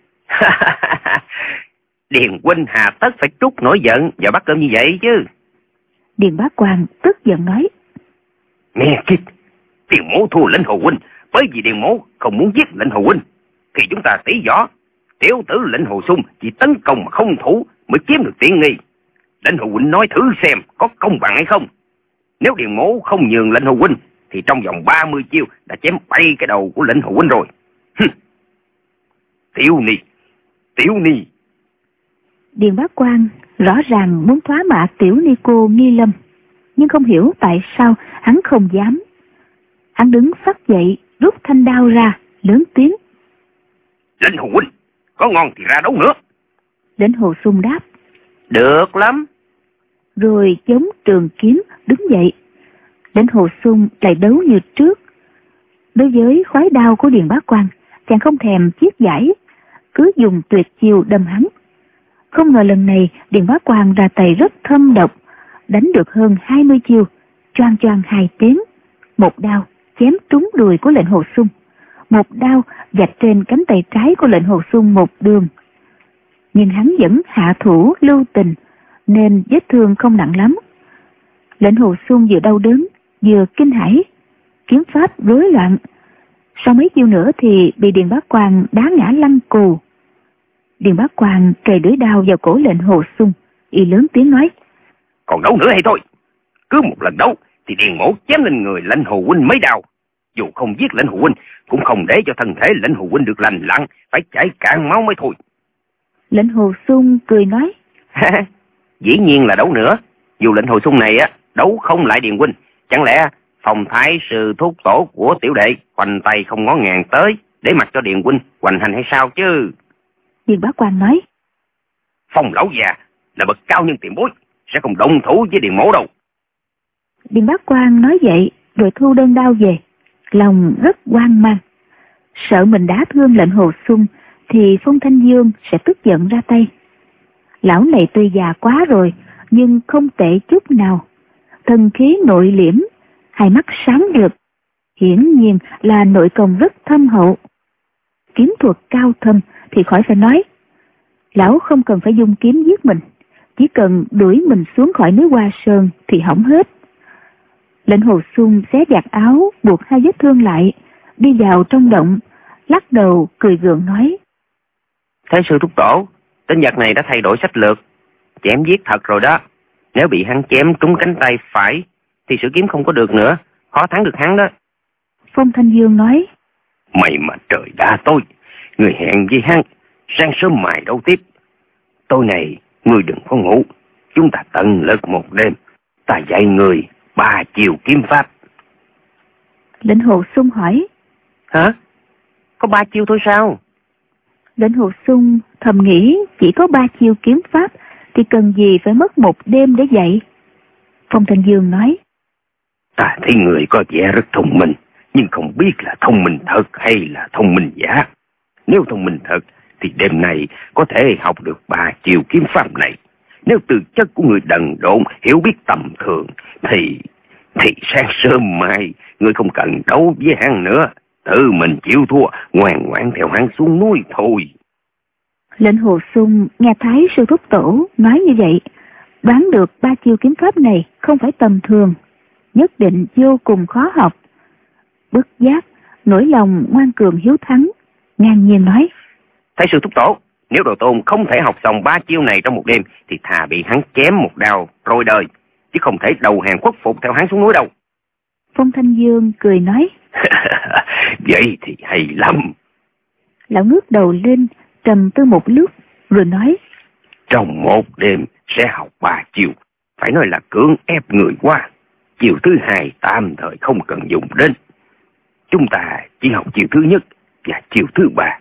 Điền huynh hà tất phải trút nổi giận vào bát cơm như vậy chứ. Điền Bá Quang tức giận nói: Nghe kìa, Điền mỗ thua lệnh Hồ huynh bởi vì Điền mỗ không muốn giết lệnh Hồ huynh. Khi chúng ta tỷ võ, tiểu tử lệnh Hồ Xuân chỉ tấn công mà không thủ mới chiếm được tiện nghi. Lệnh Hồ huynh nói thử xem có công bằng hay không. Nếu Điền mỗ không nhường lệnh Hồ huynh thì trong vòng 30 chiêu đã chém bay cái đầu của lệnh Hồ huynh rồi. Tiểu Ni. Điền Bá Quang rõ ràng muốn thoá mạ tiểu ni cô Nghi Lâm, nhưng không hiểu tại sao hắn không dám. Hắn đứng phắt dậy, rút thanh đao ra, lớn tiếng: Lệnh Hồ huynh, có ngon thì ra đấu nữa. Lệnh Hồ Xuân đáp: Được lắm. Rồi chống trường kiếm đứng dậy. Lệnh Hồ Xuân lại đấu như trước. Đối với khói đao của Điền Bá Quang, chàng không thèm chiết giải, cứ dùng tuyệt chiêu đâm hắn. Không ngờ lần này Điền Bá Quang ra tay rất thâm độc, đánh được hơn 20 chiêu, choang choang 2 tiếng. Một đao chém trúng đùi của lệnh Hồ Xuân, một đao vạch trên cánh tay trái của lệnh Hồ Xuân một đường. Nhưng hắn vẫn hạ thủ lưu tình, nên vết thương không nặng lắm. Lệnh Hồ Xuân vừa đau đớn vừa kinh hãi, kiếm pháp rối loạn. Sau mấy chiêu nữa thì bị Điền Bá Quang đá ngã lăn cù. Điền Bá Quang kề lưỡi đao vào cổ lệnh Hồ Xuân, y lớn tiếng nói: Còn đấu nữa hay thôi? Cứ một lần đấu thì Điền mỗ chém lên người lệnh Hồ huynh mấy đao. Dù không giết lệnh Hồ huynh, cũng không để cho thân thể lệnh Hồ huynh được lành lặn, phải chảy cạn máu mới thôi. Lệnh Hồ Xuân cười nói: Dĩ nhiên là đấu nữa. Dù lệnh Hồ Xuân này đấu không lại Điền huynh, chẳng lẽ Phong thái sư thúc tổ của tiểu đệ khoanh tay không ngó ngàng tới để mặc cho Điền huynh hoành hành hay sao chứ? Điền Bá Quang nói: Phong lão già là bậc cao nhân tiền bối, sẽ không đồng thủ với Điền mỗ đâu. Điền Bá Quang nói vậy rồi thu đơn đao về, lòng rất hoang mang, sợ mình đã thương lệnh Hồ Xuân thì Phong Thanh Dương sẽ tức giận ra tay. Lão này tuy già quá rồi nhưng không tệ chút nào, thần khí nội liễm, hai mắt sáng rực, hiển nhiên là nội công rất thâm hậu. Kiếm thuật cao thâm thì khỏi phải nói. Lão không cần phải dùng kiếm giết mình, chỉ cần đuổi mình xuống khỏi núi Hoa Sơn thì hỏng hết. Lệnh Hồ Xuân xé giặt áo, buộc hai vết thương lại, đi vào trong động, lắc đầu cười gượng nói: Thế sư thúc tổ, tên giặc này đã thay đổi sách lược, chém giết thật rồi đó. Nếu bị hắn chém trúng cánh tay phải thì sử kiếm không có được nữa, khó thắng được hắn đó. Phong Thanh Dương nói: Mày mà trời đa tối, người hẹn với hắn sáng sớm mài đấu tiếp. Tối này ngươi đừng có ngủ, chúng ta tận lực một đêm, ta dạy người 3 chiều kiếm pháp. Lệnh Hồ Xuân hỏi: Hả? Có 3 chiêu thôi sao? Lệnh Hồ Xuân thầm nghĩ chỉ có 3 chiêu kiếm pháp thì cần gì phải mất một đêm để dạy. Phong Thanh Dương nói: Ta thấy người có vẻ rất thông minh, nhưng không biết là thông minh thật hay là thông minh giả. Nếu thông minh thật thì đêm nay có thể học được 3 chiêu kiếm pháp này. Nếu tư chất của người đần độn, hiểu biết tầm thường thì sáng sớm mai người không cần đấu với hắn nữa, tự mình chịu thua, ngoan ngoãn theo hắn xuống núi thôi. Lệnh Hồ Xung nghe Thái sư thúc tổ nói như vậy, đoán được 3 chiêu kiếm pháp này không phải tầm thường, nhất định vô cùng khó học. Bất giác nỗi lòng ngoan cường hiếu thắng, ngang nhiên nói: Thái sư thúc tổ, nếu Đồ Tôn không thể học xong 3 chiêu này trong một đêm thì thà bị hắn chém một đao rồi đời, chứ không thể đầu hàng khuất phục theo hắn xuống núi đâu. Phong Thanh Dương cười nói: Vậy thì hay lắm. Lão ngước đầu lên, trầm tư một lúc rồi nói: Trong một đêm sẽ học 3 chiêu, phải nói là cưỡng ép người quá. Chiêu thứ 2 tạm thời không cần dùng đến. Chúng ta chỉ học chiêu thứ nhất và chiêu thứ 3.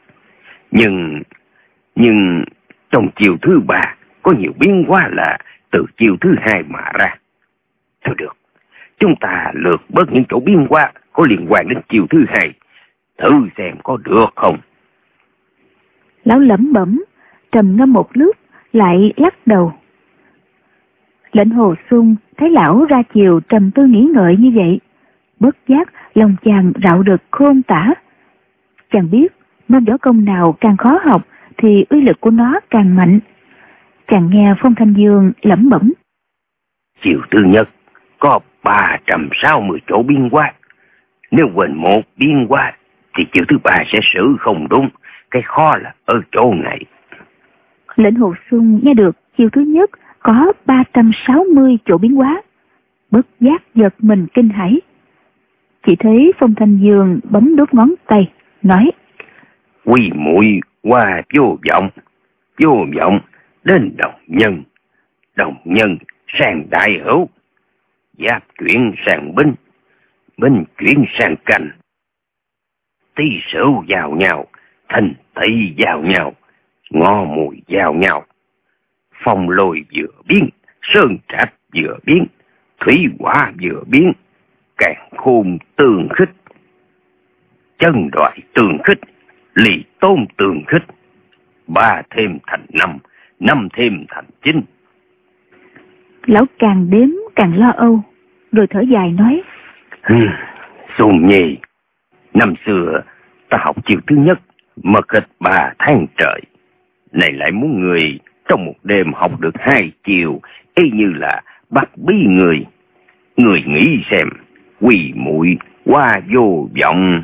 Nhưng trong chiêu thứ 3 có nhiều biến hóa là từ chiêu thứ 2 mà ra. Thôi được, chúng ta lược bớt những chỗ biến hóa có liên quan đến chiêu thứ 2, thử xem có được không. Lão lẩm bẩm, trầm ngâm một lúc lại lắc đầu. Lệnh Hồ Xung thấy lão ra chiều trầm tư nghĩ ngợi như vậy, bất giác lòng chàng rạo rực khôn tả. Chàng biết môn võ công nào càng khó học thì uy lực của nó càng mạnh. Chàng nghe Phong Thanh Dương lẩm bẩm: Chiêu thứ nhất có 360 chỗ biến hóa. Nếu quên một biến hóa thì chiêu thứ 3 sẽ xử không đúng. Cái khó là ở chỗ này. Lệnh Hồ Xung nghe được chiêu thứ nhất có 360 chỗ biến hóa, bất giác giật mình kinh hãi. Chỉ thấy Phong Thanh Dương bấm đốt ngón tay, nói: Quy muội qua vô vọng, vô vọng đến đồng nhân sang đại hữu, giáp chuyển sang binh, binh chuyển sang canh, tí sửu vào nhau, thành tỵ vào nhau, ngọ mùi vào nhau, phong lôi vừa biến, sơn trạch vừa biến, thủy hỏa vừa biến, càn khôn tương khích, chân đoại tương khích, lì tôn tương khích, 3 thêm thành 5, 5 thêm thành 9. Lão càng đếm càng lo âu, rồi thở dài nói: Xuân Nhi, năm xưa ta học chiêu thứ nhất mất hết 3 tháng trời, này lại muốn người trong một đêm học được 2 chiêu, y như là bắt bí người. Người nghĩ xem, quỳ muội qua vô vọng.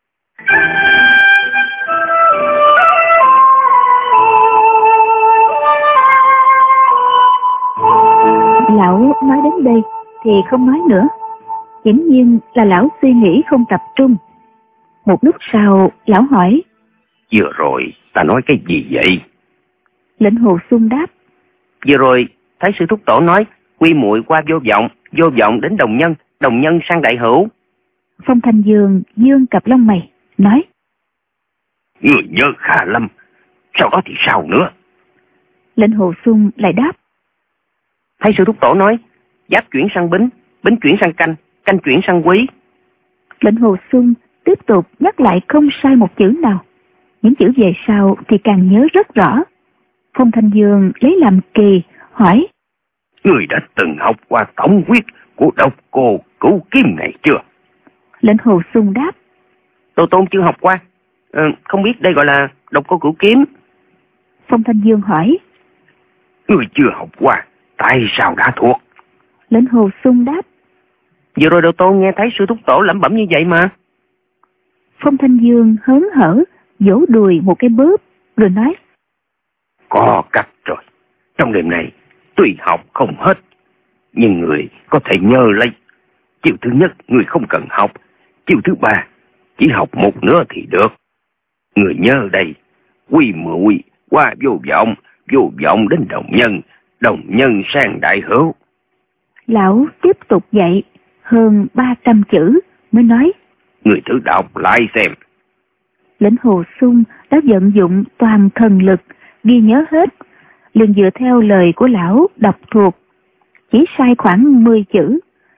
Lão nói đến đây thì không nói nữa, hiển nhiên là lão suy nghĩ không tập trung. Một lúc sau lão hỏi: Vừa rồi ta nói cái gì vậy? Lệnh Hồ Xung đáp: Vừa rồi Thái sư thúc tổ nói quy muội qua vô vọng đến đồng nhân sang đại hữu. Phong Thanh Dương dương cặp lông mày, nói: Người nhớ khá lắm, sau đó thì sao nữa? Lệnh Hồ Xung lại đáp: Thái sư thúc tổ nói giáp chuyển sang bính, bính chuyển sang canh, canh chuyển sang quý. Lệnh Hồ Xung tiếp tục nhắc lại không sai một chữ nào. Những chữ về sau thì càng nhớ rất rõ. Phong Thanh Dương lấy làm kỳ, hỏi: Người đã từng học qua tổng quyết của độc cô cửu kiếm này chưa? Lệnh Hồ Xung đáp: Đồ Tôn chưa học qua, không biết đây gọi là độc cô cửu kiếm. Phong Thanh Dương hỏi: Người chưa học qua, tại sao đã thuộc? Lệnh Hồ Xung đáp: Vừa rồi Đồ Tôn nghe thấy sư thúc tổ lẩm bẩm như vậy mà. Phong Thanh Dương hớn hở vỗ đùi một cái bóp rồi nói: Có cách rồi. Trong đêm này tuy học không hết, nhưng người có thể nhớ lấy. Chiêu thứ nhất người không cần học, chiêu thứ 3 chỉ học một nửa thì được. Người nhớ đây: quy muội qua vô vọng đến đồng nhân sang đại hữu. Lão tiếp tục dạy hơn 300 chữ mới nói: Người thử đọc lại xem. Lệnh Hồ Xung đã vận dụng toàn thần lực ghi nhớ hết, liền dựa theo lời của lão đọc thuộc, chỉ sai khoảng 10 chữ.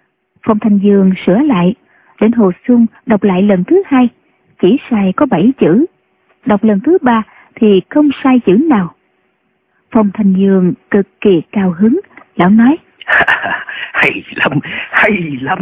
Phong Thanh Dương sửa lại. Lệnh Hồ Xuân đọc lại lần thứ 2, chỉ sai có 7 chữ. Đọc lần thứ 3 thì không sai chữ nào. Phong Thanh Dương cực kỳ cao hứng, lão nói: Hay lắm, hay lắm.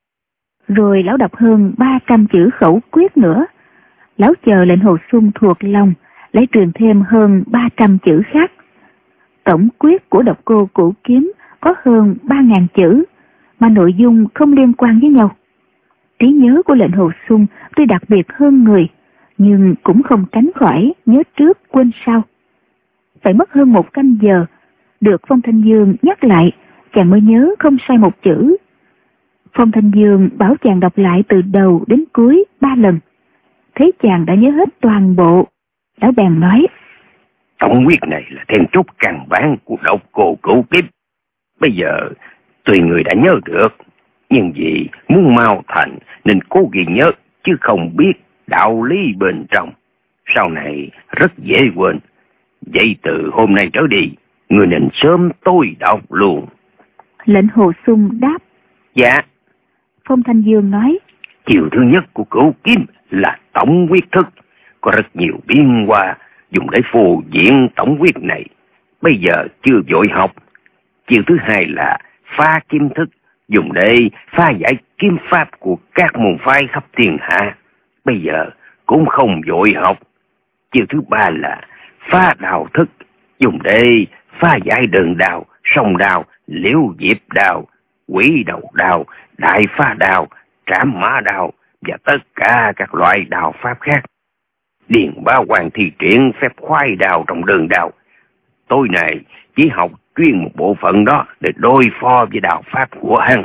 Rồi lão đọc hơn 300 chữ khẩu quyết nữa. Lão chờ Lệnh Hồ Xuân thuộc lòng, lại truyền thêm hơn 300 chữ khác. Tổng quyết của Độc Cô Cửu Kiếm có hơn 3.000 chữ, mà nội dung không liên quan với nhau. Trí nhớ của Lệnh Hồ Xuân tuy đặc biệt hơn người, nhưng cũng không tránh khỏi nhớ trước quên sau. Phải mất hơn 1 canh giờ, được Phong Thanh Dương nhắc lại, chàng mới nhớ không sai một chữ. Phong Thanh Dương bảo chàng đọc lại từ đầu đến cuối 3 lần. Thấy chàng đã nhớ hết toàn bộ, lão bèn nói: Tổng quyết này là then chốt căn bản của Độc Cô Cửu Kiếm. Bây giờ tùy người đã nhớ được, nhưng vì muốn mau thành nên cố ghi nhớ, chứ không biết đạo lý bên trong. Sau này rất dễ quên. Vậy từ hôm nay trở đi, người nên sớm tối đọc luôn. Lệnh Hồ Xuân đáp: Dạ. Phong Thanh Dương nói: Chiều thứ nhất của Cửu Kiếm là tổng quyết thức, có rất nhiều biến hóa dùng để phô diễn tổng quyết này. Bây giờ chưa vội học. Chiều thứ 2 là phá kiếm thức, dùng để phá giải kiếm pháp của các môn phái khắp thiên hạ. Bây giờ cũng không vội học. Chiều thứ 3 là phá đào thức, dùng để phá giải đơn đào, song đào, liễu diệp đào, quỷ đầu đào, đại phá đào, trảm mã đào và tất cả các loại đào pháp khác. Điền Bá Hoàng thi triển phép khoái đào trong đơn đào. Tối nay chỉ học chuyên một bộ phận đó để đối phó với đào pháp của hắn.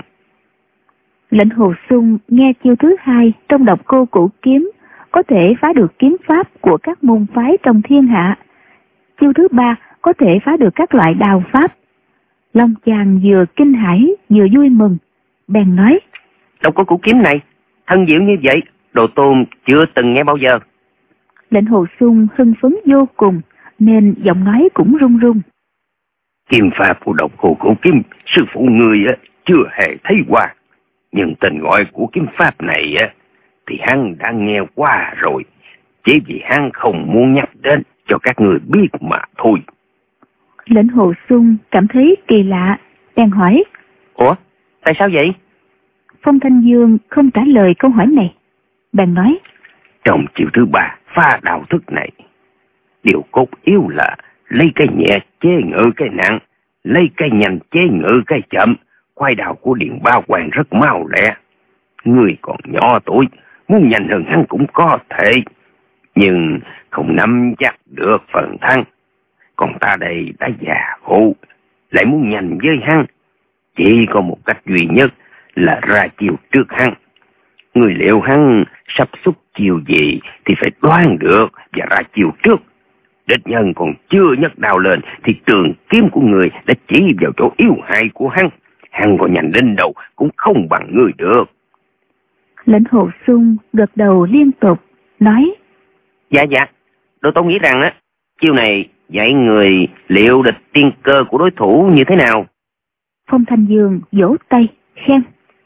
Lệnh Hồ Xuân nghe chiêu thứ 2 trong Độc Cô Cửu Kiếm có thể phá được kiếm pháp của các môn phái trong thiên hạ. Chiêu thứ 3 có thể phá được các loại đào pháp. Long chàng vừa kinh hãi vừa vui mừng, bèn nói: Độc Cô Cửu Kiếm này thân diệu như vậy, Đồ Tôn chưa từng nghe bao giờ. Lệnh Hồ Xuân hưng phấn vô cùng, nên giọng nói cũng run run. Kiếm pháp của Độc Cô Cửu Kiếm, sư phụ người chưa hề thấy qua. Nhưng tên gọi của kiếm pháp này thì hắn đã nghe qua rồi, chỉ vì hắn không muốn nhắc đến cho các người biết mà thôi. Lệnh Hồ Xuân cảm thấy kỳ lạ, bèn hỏi: Ủa, tại sao vậy? Phong Thanh Dương không trả lời câu hỏi này, bèn nói: Trong chiều thứ 3 phá đào thức này, điều cốt yếu là lấy cái nhẹ chế ngự cái nặng, lấy cái nhanh chế ngự cái chậm. Khoai đào của Điền Bá Hoàng rất mau lẹ. Người còn nhỏ tuổi, muốn nhanh hơn hắn cũng có thể, nhưng không nắm chắc được phần thắng. Còn ta đây đã già khổ, lại muốn nhanh với hắn, chỉ có một cách duy nhất là ra chiều trước hắn. Người liệu hắn sắp xúc chiều gì thì phải đoán được và ra chiều trước. Địch nhân còn chưa nhấc đao lên thì trường kiếm của người đã chỉ vào chỗ yếu hại của hắn. Hắn có nhanh đến đâu cũng không bằng người được. Lệnh Hồ Xuân gật đầu liên tục, nói: Dạ, Đồ Tôn nghĩ rằng chiêu này dạy người liệu địch tiên cơ của đối thủ như thế nào. Phong Thanh Dương vỗ tay khen: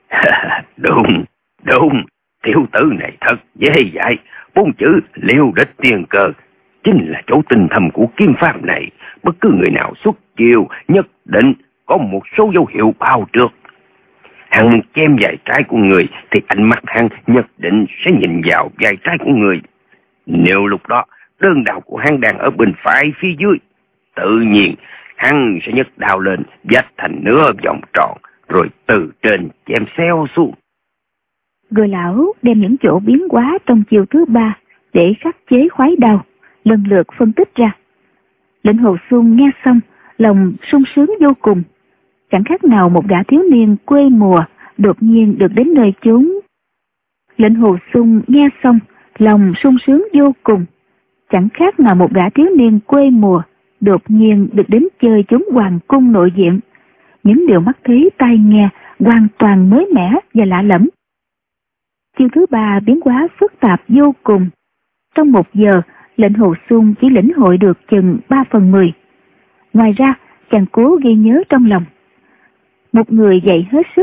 Đúng, tiểu tử này thật dễ dạy. 4 chữ liệu địch tiên cơ chính là chỗ tinh thâm của kiếm pháp này. Bất cứ người nào xuất chiêu nhất định có một số dấu hiệu bao trước. Hắn chém vai trái của người thì ánh mắt hắn nhất định sẽ nhìn vào vai trái của người. Nếu lúc đó đơn đao của hắn đang ở bên phải phía dưới, tự nhiên hắn sẽ nhấc đao lên vạch thành nửa vòng tròn, rồi từ trên chém xéo xuống. Rồi lão đem những chỗ biến hóa trong chiều thứ 3 để khắc chế khoái đao, lần lượt phân tích ra. Lệnh Hồ Xuân nghe xong, lòng sung sướng vô cùng, chẳng khác nào một gã thiếu niên quê mùa đột nhiên được đến nơi chốn. Lệnh Hồ Xuân nghe xong, lòng sung sướng vô cùng, chẳng khác nào một gã thiếu niên quê mùa đột nhiên được đến chơi chốn hoàng cung nội diện. Những điều mắt thấy tai nghe hoàn toàn mới mẻ và lạ lẫm. Chiêu thứ 3 biến hóa phức tạp vô cùng. Trong 1 giờ, Lệnh Hồ Xuân chỉ lĩnh hội được chừng 3/10. Ngoài ra, chàng cố ghi nhớ trong lòng. Một người dạy hết sức,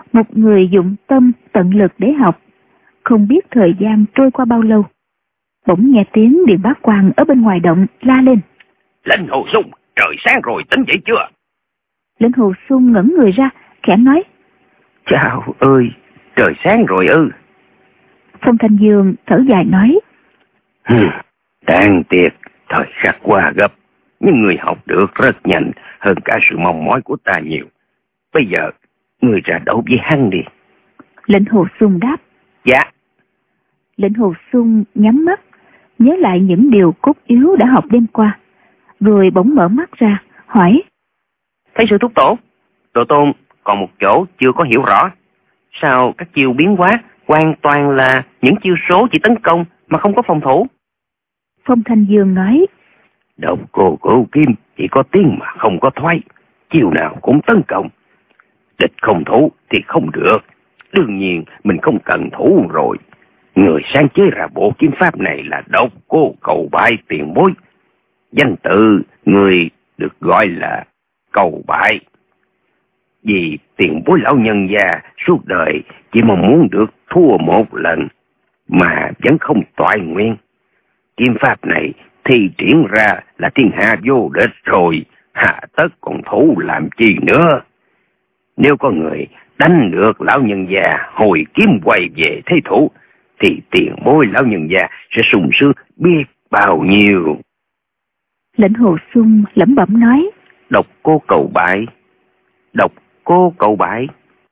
một người dụng tâm tận lực để học. Không biết thời gian trôi qua bao lâu, bỗng nghe tiếng Điền Bá Quang ở bên ngoài động la lên: Lệnh Hồ Sung, trời sáng rồi, tỉnh dậy chưa? Lệnh Hồ Sung ngẩng người ra, khẽ nói: Chào ơi, trời sáng rồi ư? Phong Thanh Dương thở dài nói: Đáng tiếc, thời khắc qua gấp, nhưng người học được rất nhanh, hơn cả sự mong mỏi của ta nhiều. Bây giờ, người ra đấu với hắn đi. Lệnh Hồ Sung đáp: Dạ. Lệnh Hồ Sung nhắm mắt, nhớ lại những điều cốt yếu đã học đêm qua, rồi bỗng mở mắt ra, hỏi: Thấy sư thúc tổ, Độ Tôn còn một chỗ chưa có hiểu rõ. Sao các chiêu biến hóa hoàn toàn là những chiêu số chỉ tấn công mà không có phòng thủ? Phong Thanh Dương nói: Độc Cô Cửu Kiếm chỉ có tiến mà không có thoái, chiêu nào cũng tấn công. Địch không thủ thì không được. Đương nhiên mình không cần thủ rồi. Người sáng chế ra bộ kiếm pháp này là Độc Cô Cầu Bại tiền bối. Danh tự người được gọi là Cầu Bại. Vì tiền bối lão nhân gia suốt đời chỉ mong muốn được thua một lần mà vẫn không toại nguyện. Kiếm pháp này thi triển ra là thiên hạ vô địch rồi, hạ tất còn thủ làm chi nữa. Nếu có người đánh được lão nhân già hồi kiếm quay về thế thủ, thì tiền bối lão nhân già sẽ sung sướng biết bao nhiêu. Lệnh Hồ Sung lẩm bẩm nói: Độc Cô Cầu Bại, Độc Cô Cầu Bại.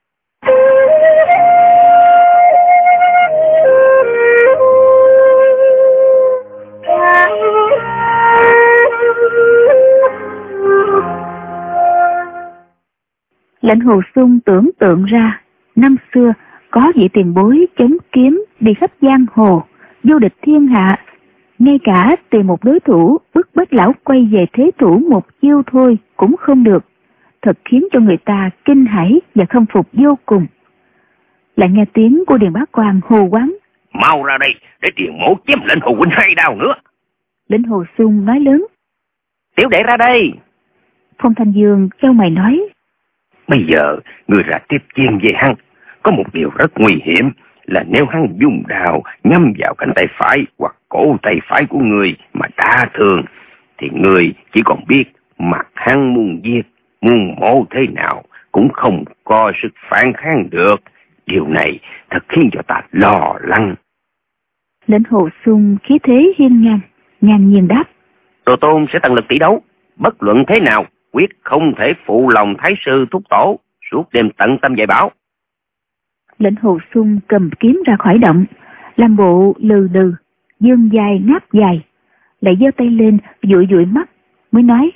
Lệnh Hồ Sung tưởng tượng ra năm xưa có vị tiền bối chống kiếm đi khắp giang hồ, vô địch thiên hạ, ngay cả tìm một đối thủ bức bách lão quay về thế thủ một chiêu thôi cũng không được, thật khiến cho người ta kinh hãi và khâm phục vô cùng. Lại nghe tiếng của Điền Bá Quang hô quán: Mau ra đây để Điền mổ chém Lệnh Hồ huynh 2 đao nữa. Lệnh Hồ Sung nói lớn: Tiểu đệ ra đây. Phong Thanh Dương trao mày nói: Bây giờ người ra tiếp chiên về hắn. Có một điều rất nguy hiểm là nếu hắn dùng đao nhắm vào cánh tay phải hoặc cổ tay phải của người mà đả thương, thì người chỉ còn biết mặt hắn muốn giết, muốn mổ thế nào cũng không có sức phản kháng được. Điều này thật khiến cho ta lo lắng. Lệnh Hồ Sung khí thế hiên ngang, ngang nhiên đáp: Đồ Tôn sẽ tận lực tỷ đấu, bất luận thế nào quyết không thể phụ lòng thái sư thúc tổ, suốt đêm tận tâm dạy bảo. Lệnh Hồ Sung cầm kiếm ra khỏi động, làm bộ lừ lừ, dương dài ngáp dài, lại giơ tay lên dụi dụi mắt, mới nói: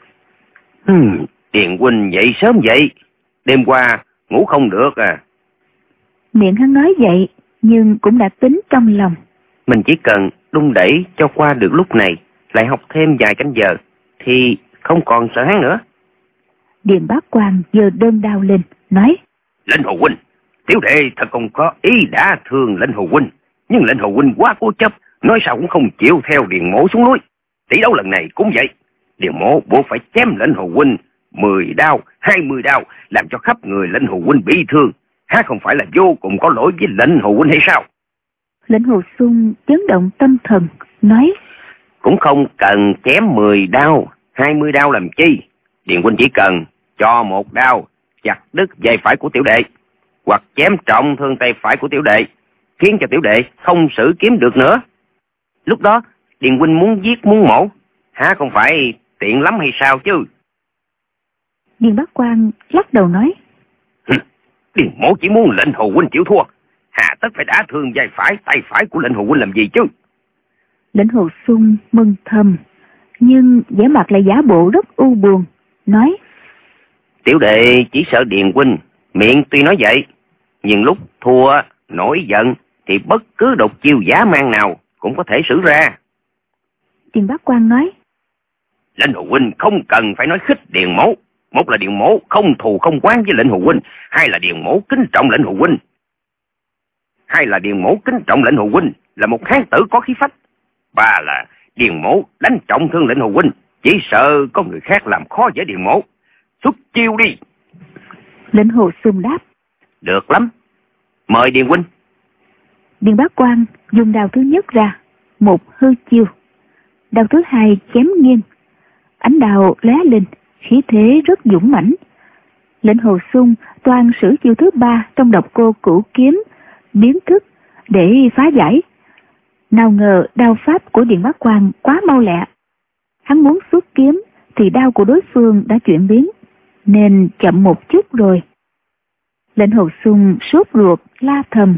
Điền huynh dậy sớm vậy, đêm qua ngủ không được à? Miệng hắn nói vậy, nhưng cũng đã tính trong lòng. Mình chỉ cần đung đẩy cho qua được lúc này, lại học thêm vài canh giờ, thì không còn sợ hắn nữa. Điền Bá Quang giơ đơn đao lên, nói: Lệnh Hồ huynh, tiểu đệ thật không có ý đã thương Lệnh Hồ huynh, nhưng Lệnh Hồ huynh quá cố chấp, nói sao cũng không chịu theo Điền mổ xuống núi. Tỷ đấu lần này cũng vậy, Điền mổ buộc phải chém Lệnh Hồ huynh 10 đao, 20 đao, làm cho khắp người Lệnh Hồ huynh bị thương. Há không phải là vô cùng có lỗi với Lệnh Hồ huynh hay sao? Lệnh Hồ Sung chấn động tâm thần, nói: Cũng không cần chém 10 đao, 20 đao làm chi. Điền huynh chỉ cần cho một đao chặt đứt vai phải của tiểu đệ, hoặc chém trọng thương tay phải của tiểu đệ, khiến cho tiểu đệ không sử kiếm được nữa. Lúc đó Điền huynh muốn giết muốn mổ, há không phải tiện lắm hay sao chứ? Điền Bá Quang lắc đầu nói: Điền mổ chỉ muốn Lệnh Hồ huynh chịu thua, hà tất phải đả thương vai phải tay phải của Lệnh Hồ huynh làm gì chứ? Lệnh Hồ Sung mừng thầm, nhưng vẻ mặt lại giả bộ rất u buồn, nói: Tiểu đệ chỉ sợ Điền huynh miệng tuy nói vậy, nhưng lúc thua nổi giận thì bất cứ độc chiêu dã man nào cũng có thể sử ra. Điền Bá Quang nói: Lệnh Hồ huynh không cần phải nói khích Điền mổ. Một là Điền mổ không thù không oán với Lệnh Hồ huynh, hai là Điền mổ kính trọng Lệnh Hồ huynh. Là một hán tử có khí phách. Ba là Điền mổ đánh trọng thương Lệnh Hồ huynh, chỉ sợ có người khác làm khó dễ Điền mổ. Xuất chiêu đi. Lệnh Hồ Sung đáp: Được lắm. Mời Điền huynh. Điền Bá Quang dùng đao thứ nhất ra, một hư chiêu. Đao thứ hai chém nghiêng. Ánh đao lóe lên, khí thế rất dũng mãnh. Lệnh Hồ Xung toàn sử chiêu thứ ba trong Độc Cô Cửu Kiếm, biến thức để phá giải. Nào ngờ đao pháp của Điền Bá Quang quá mau lẹ. Hắn muốn xuất kiếm thì đao của đối phương đã chuyển biến, nên chậm một chút rồi. Lệnh Hồ Xung sốt ruột la thầm.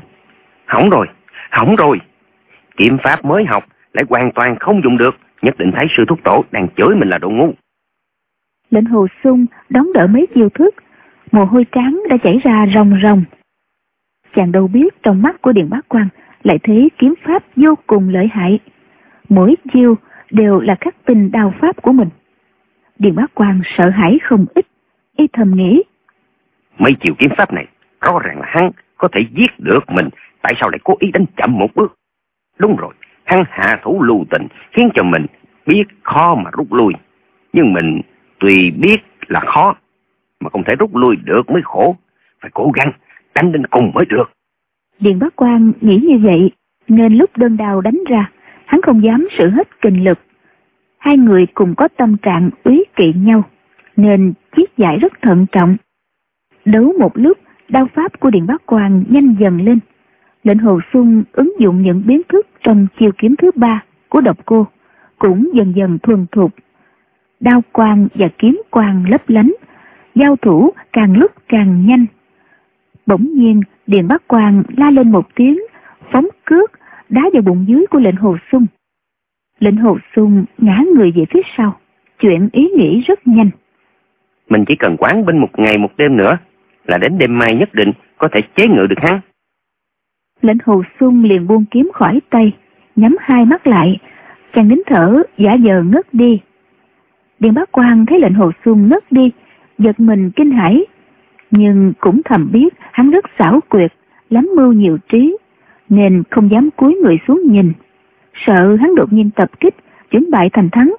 Hỏng rồi. Kiếm pháp mới học lại hoàn toàn không dùng được, nhất định thấy sư thúc tổ đang chửi mình là đồ ngu. Lệnh Hồ Xung đón đỡ mấy chiêu thức, mồ hôi trắng đã chảy ra ròng ròng. Chàng đâu biết trong mắt của Điền Bá Quang lại thấy kiếm pháp vô cùng lợi hại. Mỗi chiêu đều là khắc tinh đao pháp của mình. Điền Bá Quang sợ hãi không ít, y thầm nghĩ. Mấy chiêu kiếm pháp này rõ ràng là hắn có thể giết được mình, tại sao lại cố ý đánh chậm một bước? Đúng rồi, hắn hạ thủ lưu tình khiến cho mình biết khó mà rút lui. Nhưng mình tuy biết là khó mà không thể rút lui được mới khổ, phải cố gắng đánh đến cùng mới được. Điền Bá Quang nghĩ như vậy, nên lúc đơn đao đánh ra, hắn không dám sử hết kình lực. Hai người cùng có tâm trạng úy kỵ nhau, nên chiết giải rất thận trọng. Đấu một lúc, đao pháp của Điền Bá Quang nhanh dần lên. Lệnh Hồ Xung ứng dụng những biến thức trong chiêu kiếm thứ ba của Độc Cô cũng dần dần thuần thục. Đao quang và kiếm quang lấp lánh, giao thủ càng lúc càng nhanh. Bỗng nhiên Điền Bá Quang la lên một tiếng, phóng cước đá vào bụng dưới của Lệnh Hồ Xung. Lệnh Hồ Xung ngã người về phía sau, chuyện ý nghĩ rất nhanh. Mình chỉ cần quán binh một ngày một đêm nữa là đến đêm mai nhất định có thể chế ngự được hắn. Lệnh Hồ Xung liền buông kiếm khỏi tay, nhắm hai mắt lại, chàng nín thở giả vờ ngất đi. Điền Bá Quang thấy Lệnh Hồ Xung ngất đi, giật mình kinh hãi, nhưng cũng thầm biết hắn rất xảo quyệt, lắm mưu nhiều trí, nên không dám cúi người xuống nhìn, sợ hắn đột nhiên tập kích, chuyển bại thành thắng.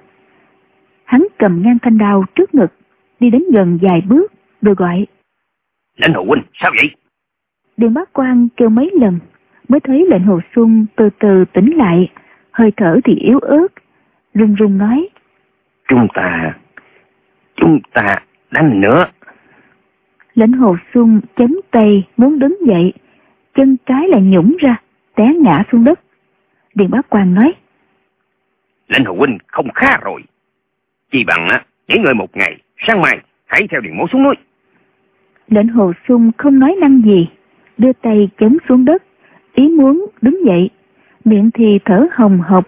Hắn cầm ngang thanh đao trước ngực, đi đến gần vài bước, rồi gọi. Lệnh Hồ huynh, sao vậy? Điền Bá Quang kêu mấy lần, mới thấy Lệnh Hồ Xung từ từ tỉnh lại, hơi thở thì yếu ớt, run run nói. Chúng ta đánh nữa. Lệnh Hồ Xung chống tay muốn đứng dậy, chân trái lại nhũng ra, té ngã xuống đất. Điền Bá Quang nói. Lệnh Hồ huynh không khá rồi. Chỉ bằng nghỉ ngơi một ngày, sáng mai hãy theo Điền mỗ xuống núi. Lệnh Hồ Xung không nói năng gì, đưa tay chống xuống đất, ý muốn đứng dậy, miệng thì thở hồng hộc.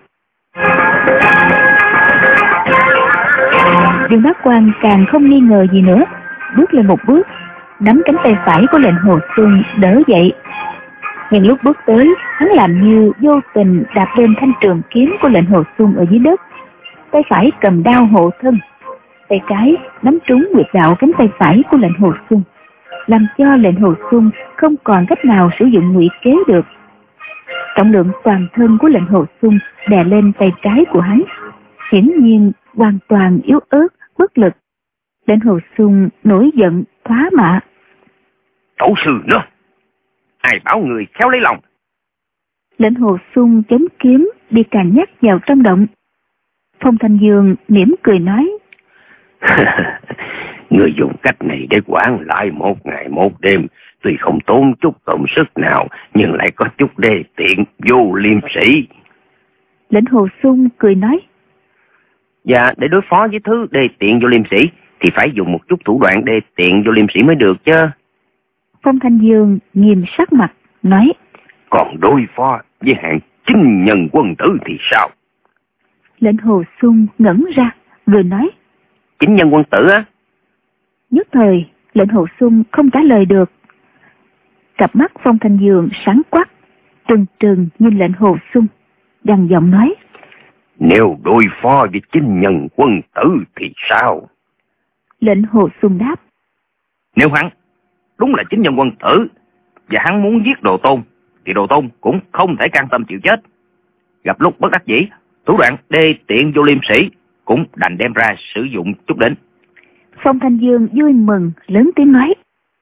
Điền Bá Quang càng không nghi ngờ gì nữa, bước lên một bước, nắm cánh tay phải của Lệnh Hồ Xung đỡ dậy. Nhưng lúc bước tới, hắn làm như vô tình đạp lên thanh trường kiếm của Lệnh Hồ Xung ở dưới đất. Tay phải cầm đao hộ thân, tay trái nắm trúng huyệt đạo cánh tay phải của Lệnh Hồ Xung, làm cho Lệnh Hồ Xung không còn cách nào sử dụng ngụy kế được. Trọng lượng toàn thân của Lệnh Hồ Xung đè lên tay trái của hắn, hiển nhiên hoàn toàn yếu ớt, bất lực. Lệnh Hồ Xung nổi giận thoá mạ. Tổ sư nữa, ai bảo người khéo lấy lòng? Lệnh Hồ Xung chống kiếm đi càng nhắc vào trong động. Phong Thanh Dương mỉm cười nói. Người dùng cách này để quản lại một ngày một đêm, tuy không tốn chút công sức nào, nhưng lại có chút đê tiện vô liêm sỉ. Lệnh Hồ Xung cười nói. Và để đối phó với thứ đê tiện vô liêm sỉ thì phải dùng một chút thủ đoạn đê tiện vô liêm sỉ mới được chứ. Phong Thanh Dương nghiêm sắc mặt nói. Còn đối phó với hạng chinh nhân quân tử thì sao? Lệnh Hồ Xung ngẩn ra rồi nói. Chinh nhân quân tử á? Nhất thời Lệnh Hồ Xung không trả lời được. Cặp mắt Phong Thanh Dương sáng quắc, trừng trừng nhìn Lệnh Hồ Xung, gằn giọng nói. Nếu đối phó với chinh nhân quân tử thì sao? Lệnh Hồ Xung đáp. Nếu hắn đúng là chinh nhân quân tử và hắn muốn giết Đồ Tôn thì Đồ Tôn cũng không thể can tâm chịu chết. Gặp lúc bất đắc dĩ, thủ đoạn đê tiện vô liêm sỉ cũng đành đem ra sử dụng chút đỉnh. Phong Thanh Dương vui mừng lớn tiếng nói.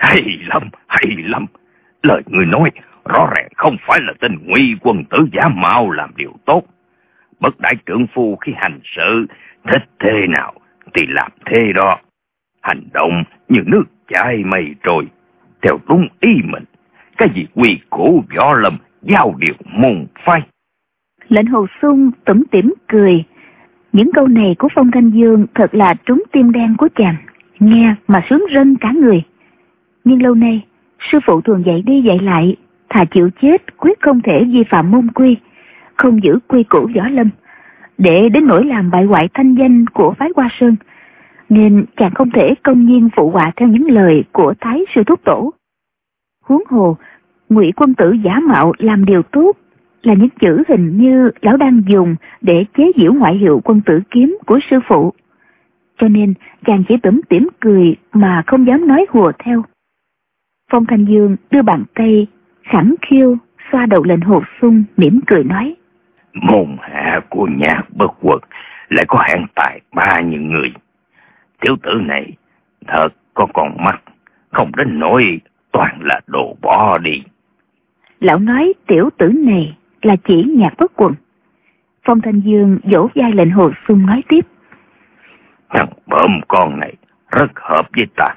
Hay lắm. Lời người nói rõ ràng không phải là tên ngụy quân tử giả mạo làm điều tốt. Bậc đại trượng phu khi hành sự thích thế nào thì làm thế đó. Hành động như nước chảy mây trôi, theo đúng ý mình. Cái gì quy củ võ lâm, giao điều môn phái. Lệnh Hồ Xuân tủm tỉm cười. Những câu này của Phong Thanh Dương thật là trúng tim đen của chàng, nghe mà sướng rân cả người. Nhưng lâu nay sư phụ thường dạy đi dạy lại, thà chịu chết quyết không thể vi phạm môn quy, không giữ quy củ võ lâm, để đến nỗi làm bại hoại thanh danh của phái Hoa Sơn, nên chàng không thể công nhiên phụ họa theo những lời của Thái sư thúc tổ. Huống hồ ngụy quân tử giả mạo làm điều tốt là những chữ hình như lão đang dùng để chế giễu ngoại hiệu quân tử kiếm của sư phụ, cho nên chàng chỉ tủm tỉm cười mà không dám nói hùa theo. Phong Thanh Dương đưa bàn tay khẳng khiu xoa đầu Lệnh Hồ Xuân, mỉm cười nói: Môn hạ của nhà Bất Quật lại có hạng tài ba như người. Tiểu tử này thật có con mắt, không đến nỗi toàn là đồ bỏ đi. Lão nói tiểu tử này là chỉ Nhạc Bất Quần. Phong Thanh Dương vỗ vai Lệnh Hồ Xuân nói tiếp: Thằng bợm con này rất hợp với ta.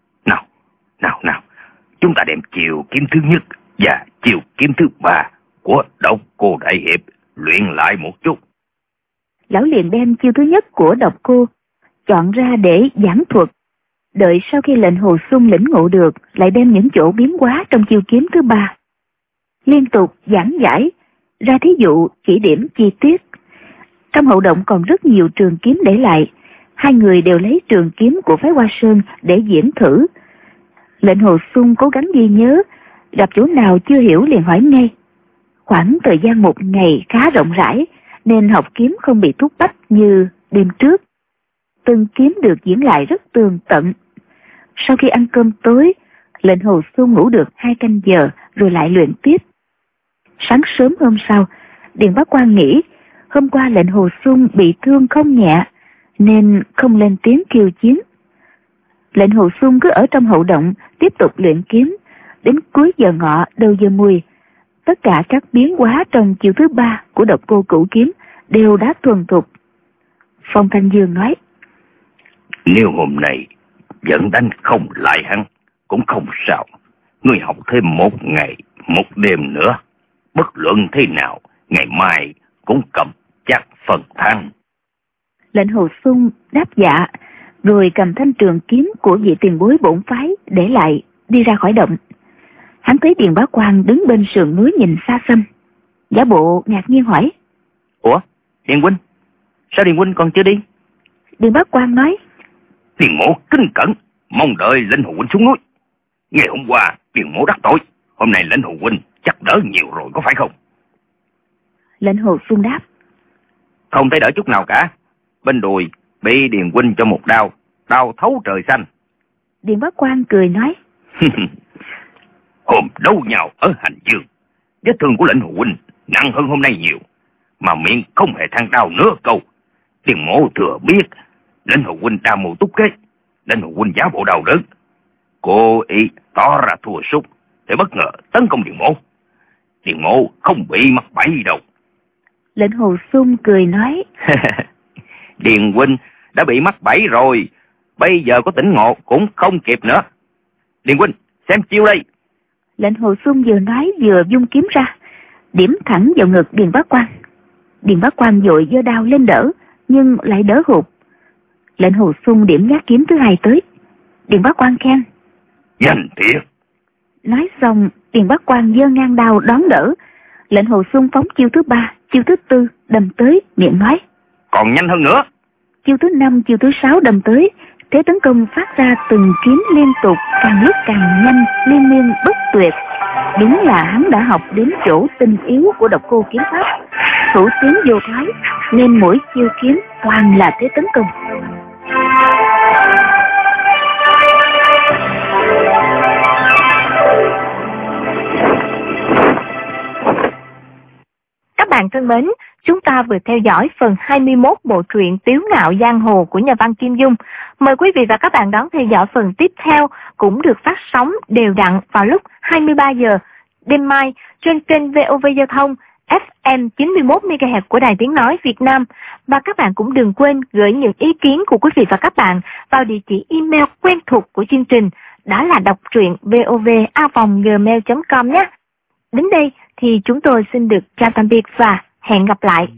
Nào, chúng ta đem chiều kiếm thứ nhất và chiều kiếm thứ ba của Độc Cô Đại Hiệp luyện lại một chút. Lão liền đem chiêu thứ nhất của Độc Cô chọn ra để giảng thuật, đợi sau khi Lệnh Hồ Xuân lĩnh ngộ được lại đem những chỗ biến hóa trong chiêu kiếm thứ ba liên tục giảng giải ra thí dụ, chỉ điểm chi tiết. Trong hậu động còn rất nhiều trường kiếm để lại, hai người đều lấy trường kiếm của phái Hoa Sơn để diễn thử. Lệnh Hồ Xuân cố gắng ghi nhớ, gặp chỗ nào chưa hiểu liền hỏi ngay. Khoảng thời gian một ngày khá rộng rãi nên học kiếm không bị thúc bách như đêm trước. Từng kiếm được diễn lại rất tường tận. Sau khi ăn cơm tối, Lệnh Hồ Xuân ngủ được 2 canh giờ rồi lại luyện tiếp. Sáng sớm hôm sau, Điền Bá Quang nghĩ hôm qua Lệnh Hồ Xuân bị thương không nhẹ nên không lên tiếng kêu chiến. Lệnh Hồ Xuân cứ ở trong hậu động tiếp tục luyện kiếm, đến cuối giờ ngọ đầu giờ mùi, tất cả các biến hóa trong chiều thứ ba của Độc Cô Cửu kiếm đều đã thuần thục. Phong Thanh Dương nói: Nếu hôm nay vẫn đánh không lại hắn cũng không sao, ngươi học thêm 1 ngày 1 đêm nữa, bất luận thế nào ngày mai cũng cầm chắc phần thắng. Lệnh Hồ Xuân đáp dạ, rồi cầm thanh trường kiếm của vị tiền bối bổn phái để lại, đi ra khỏi động. Hắn thấy Điền Bá Quang đứng bên sườn núi nhìn xa xăm, giả bộ ngạc nhiên hỏi: Ủa, Điền huynh, sao Điền huynh còn chưa đi? Điền Bá Quang nói: Điền mỗ kính cẩn mong đợi Lệnh Hồ huynh xuống núi. Ngày hôm qua Điền mỗ đắc tội, hôm nay Lệnh Hồ huynh chắc đỡ nhiều rồi có phải không? Lệnh Hồ Xuân đáp: Không thấy đỡ chút nào cả. Bên đùi bị Điền huynh cho một đao, đao thấu trời xanh. Điền Bá Quang cười nói: Hôm đấu nhau ở Hành Dương, vết thương của Lệnh Hồ huynh nặng hơn hôm nay nhiều, mà miệng không hề than đau nửa câu. Điền mỗ thừa biết Lệnh Hồ huynh đa mưu túc kế, Lệnh Hồ huynh giả bộ đau đớn, cố ý tỏ ra thua sút để bất ngờ tấn công Điền mỗ. Điền mỗ không bị mắc bẫy đâu. Lệnh Hồ Xuân cười nói: Điền huynh đã bị mắc bẫy rồi, bây giờ có tỉnh ngộ cũng không kịp nữa. Điền huynh, xem chiêu đây. Lệnh Hồ Xuân vừa nói vừa vung kiếm ra, điểm thẳng vào ngực Điền Bá Quang. Điền Bá Quang vội giơ đao lên đỡ, nhưng lại đỡ hụt. Lệnh Hồ Xuân điểm nhát kiếm thứ hai tới. Điền Bá Quang khen: Nhanh thiệt. Nói xong, Điền Bá Quang giơ ngang đao đón đỡ. Lệnh Hồ Xuân phóng chiêu thứ ba, chiêu thứ tư đâm tới, miệng nói: Còn nhanh hơn nữa. Chiêu thứ 5, chiêu thứ 6 đâm tới, thế tấn công phát ra từng kiếm liên tục, càng lúc càng nhanh, liên miên bất tuyệt. Đúng là hắn đã học đến chỗ tinh yếu của Độc Cô kiếm pháp, thủ tiến vô thoái, nên mỗi chiêu kiếm toàn là thế tấn công. Các bạn thân mến, chúng ta vừa theo dõi phần 21 bộ truyện Tiếu Ngạo Giang Hồ của nhà văn Kim Dung. Mời quý vị và các bạn đón theo dõi phần tiếp theo, cũng được phát sóng đều đặn vào lúc 23 giờ đêm mai trên kênh VOV Giao thông FM 91 MHz của Đài Tiếng Nói Việt Nam. Và các bạn cũng đừng quên gửi những ý kiến của quý vị và các bạn vào địa chỉ email quen thuộc của chương trình, đó là đọc truyện vov@gmail.com nhé. Đến đây thì chúng tôi xin được chào tạm biệt và hẹn gặp lại.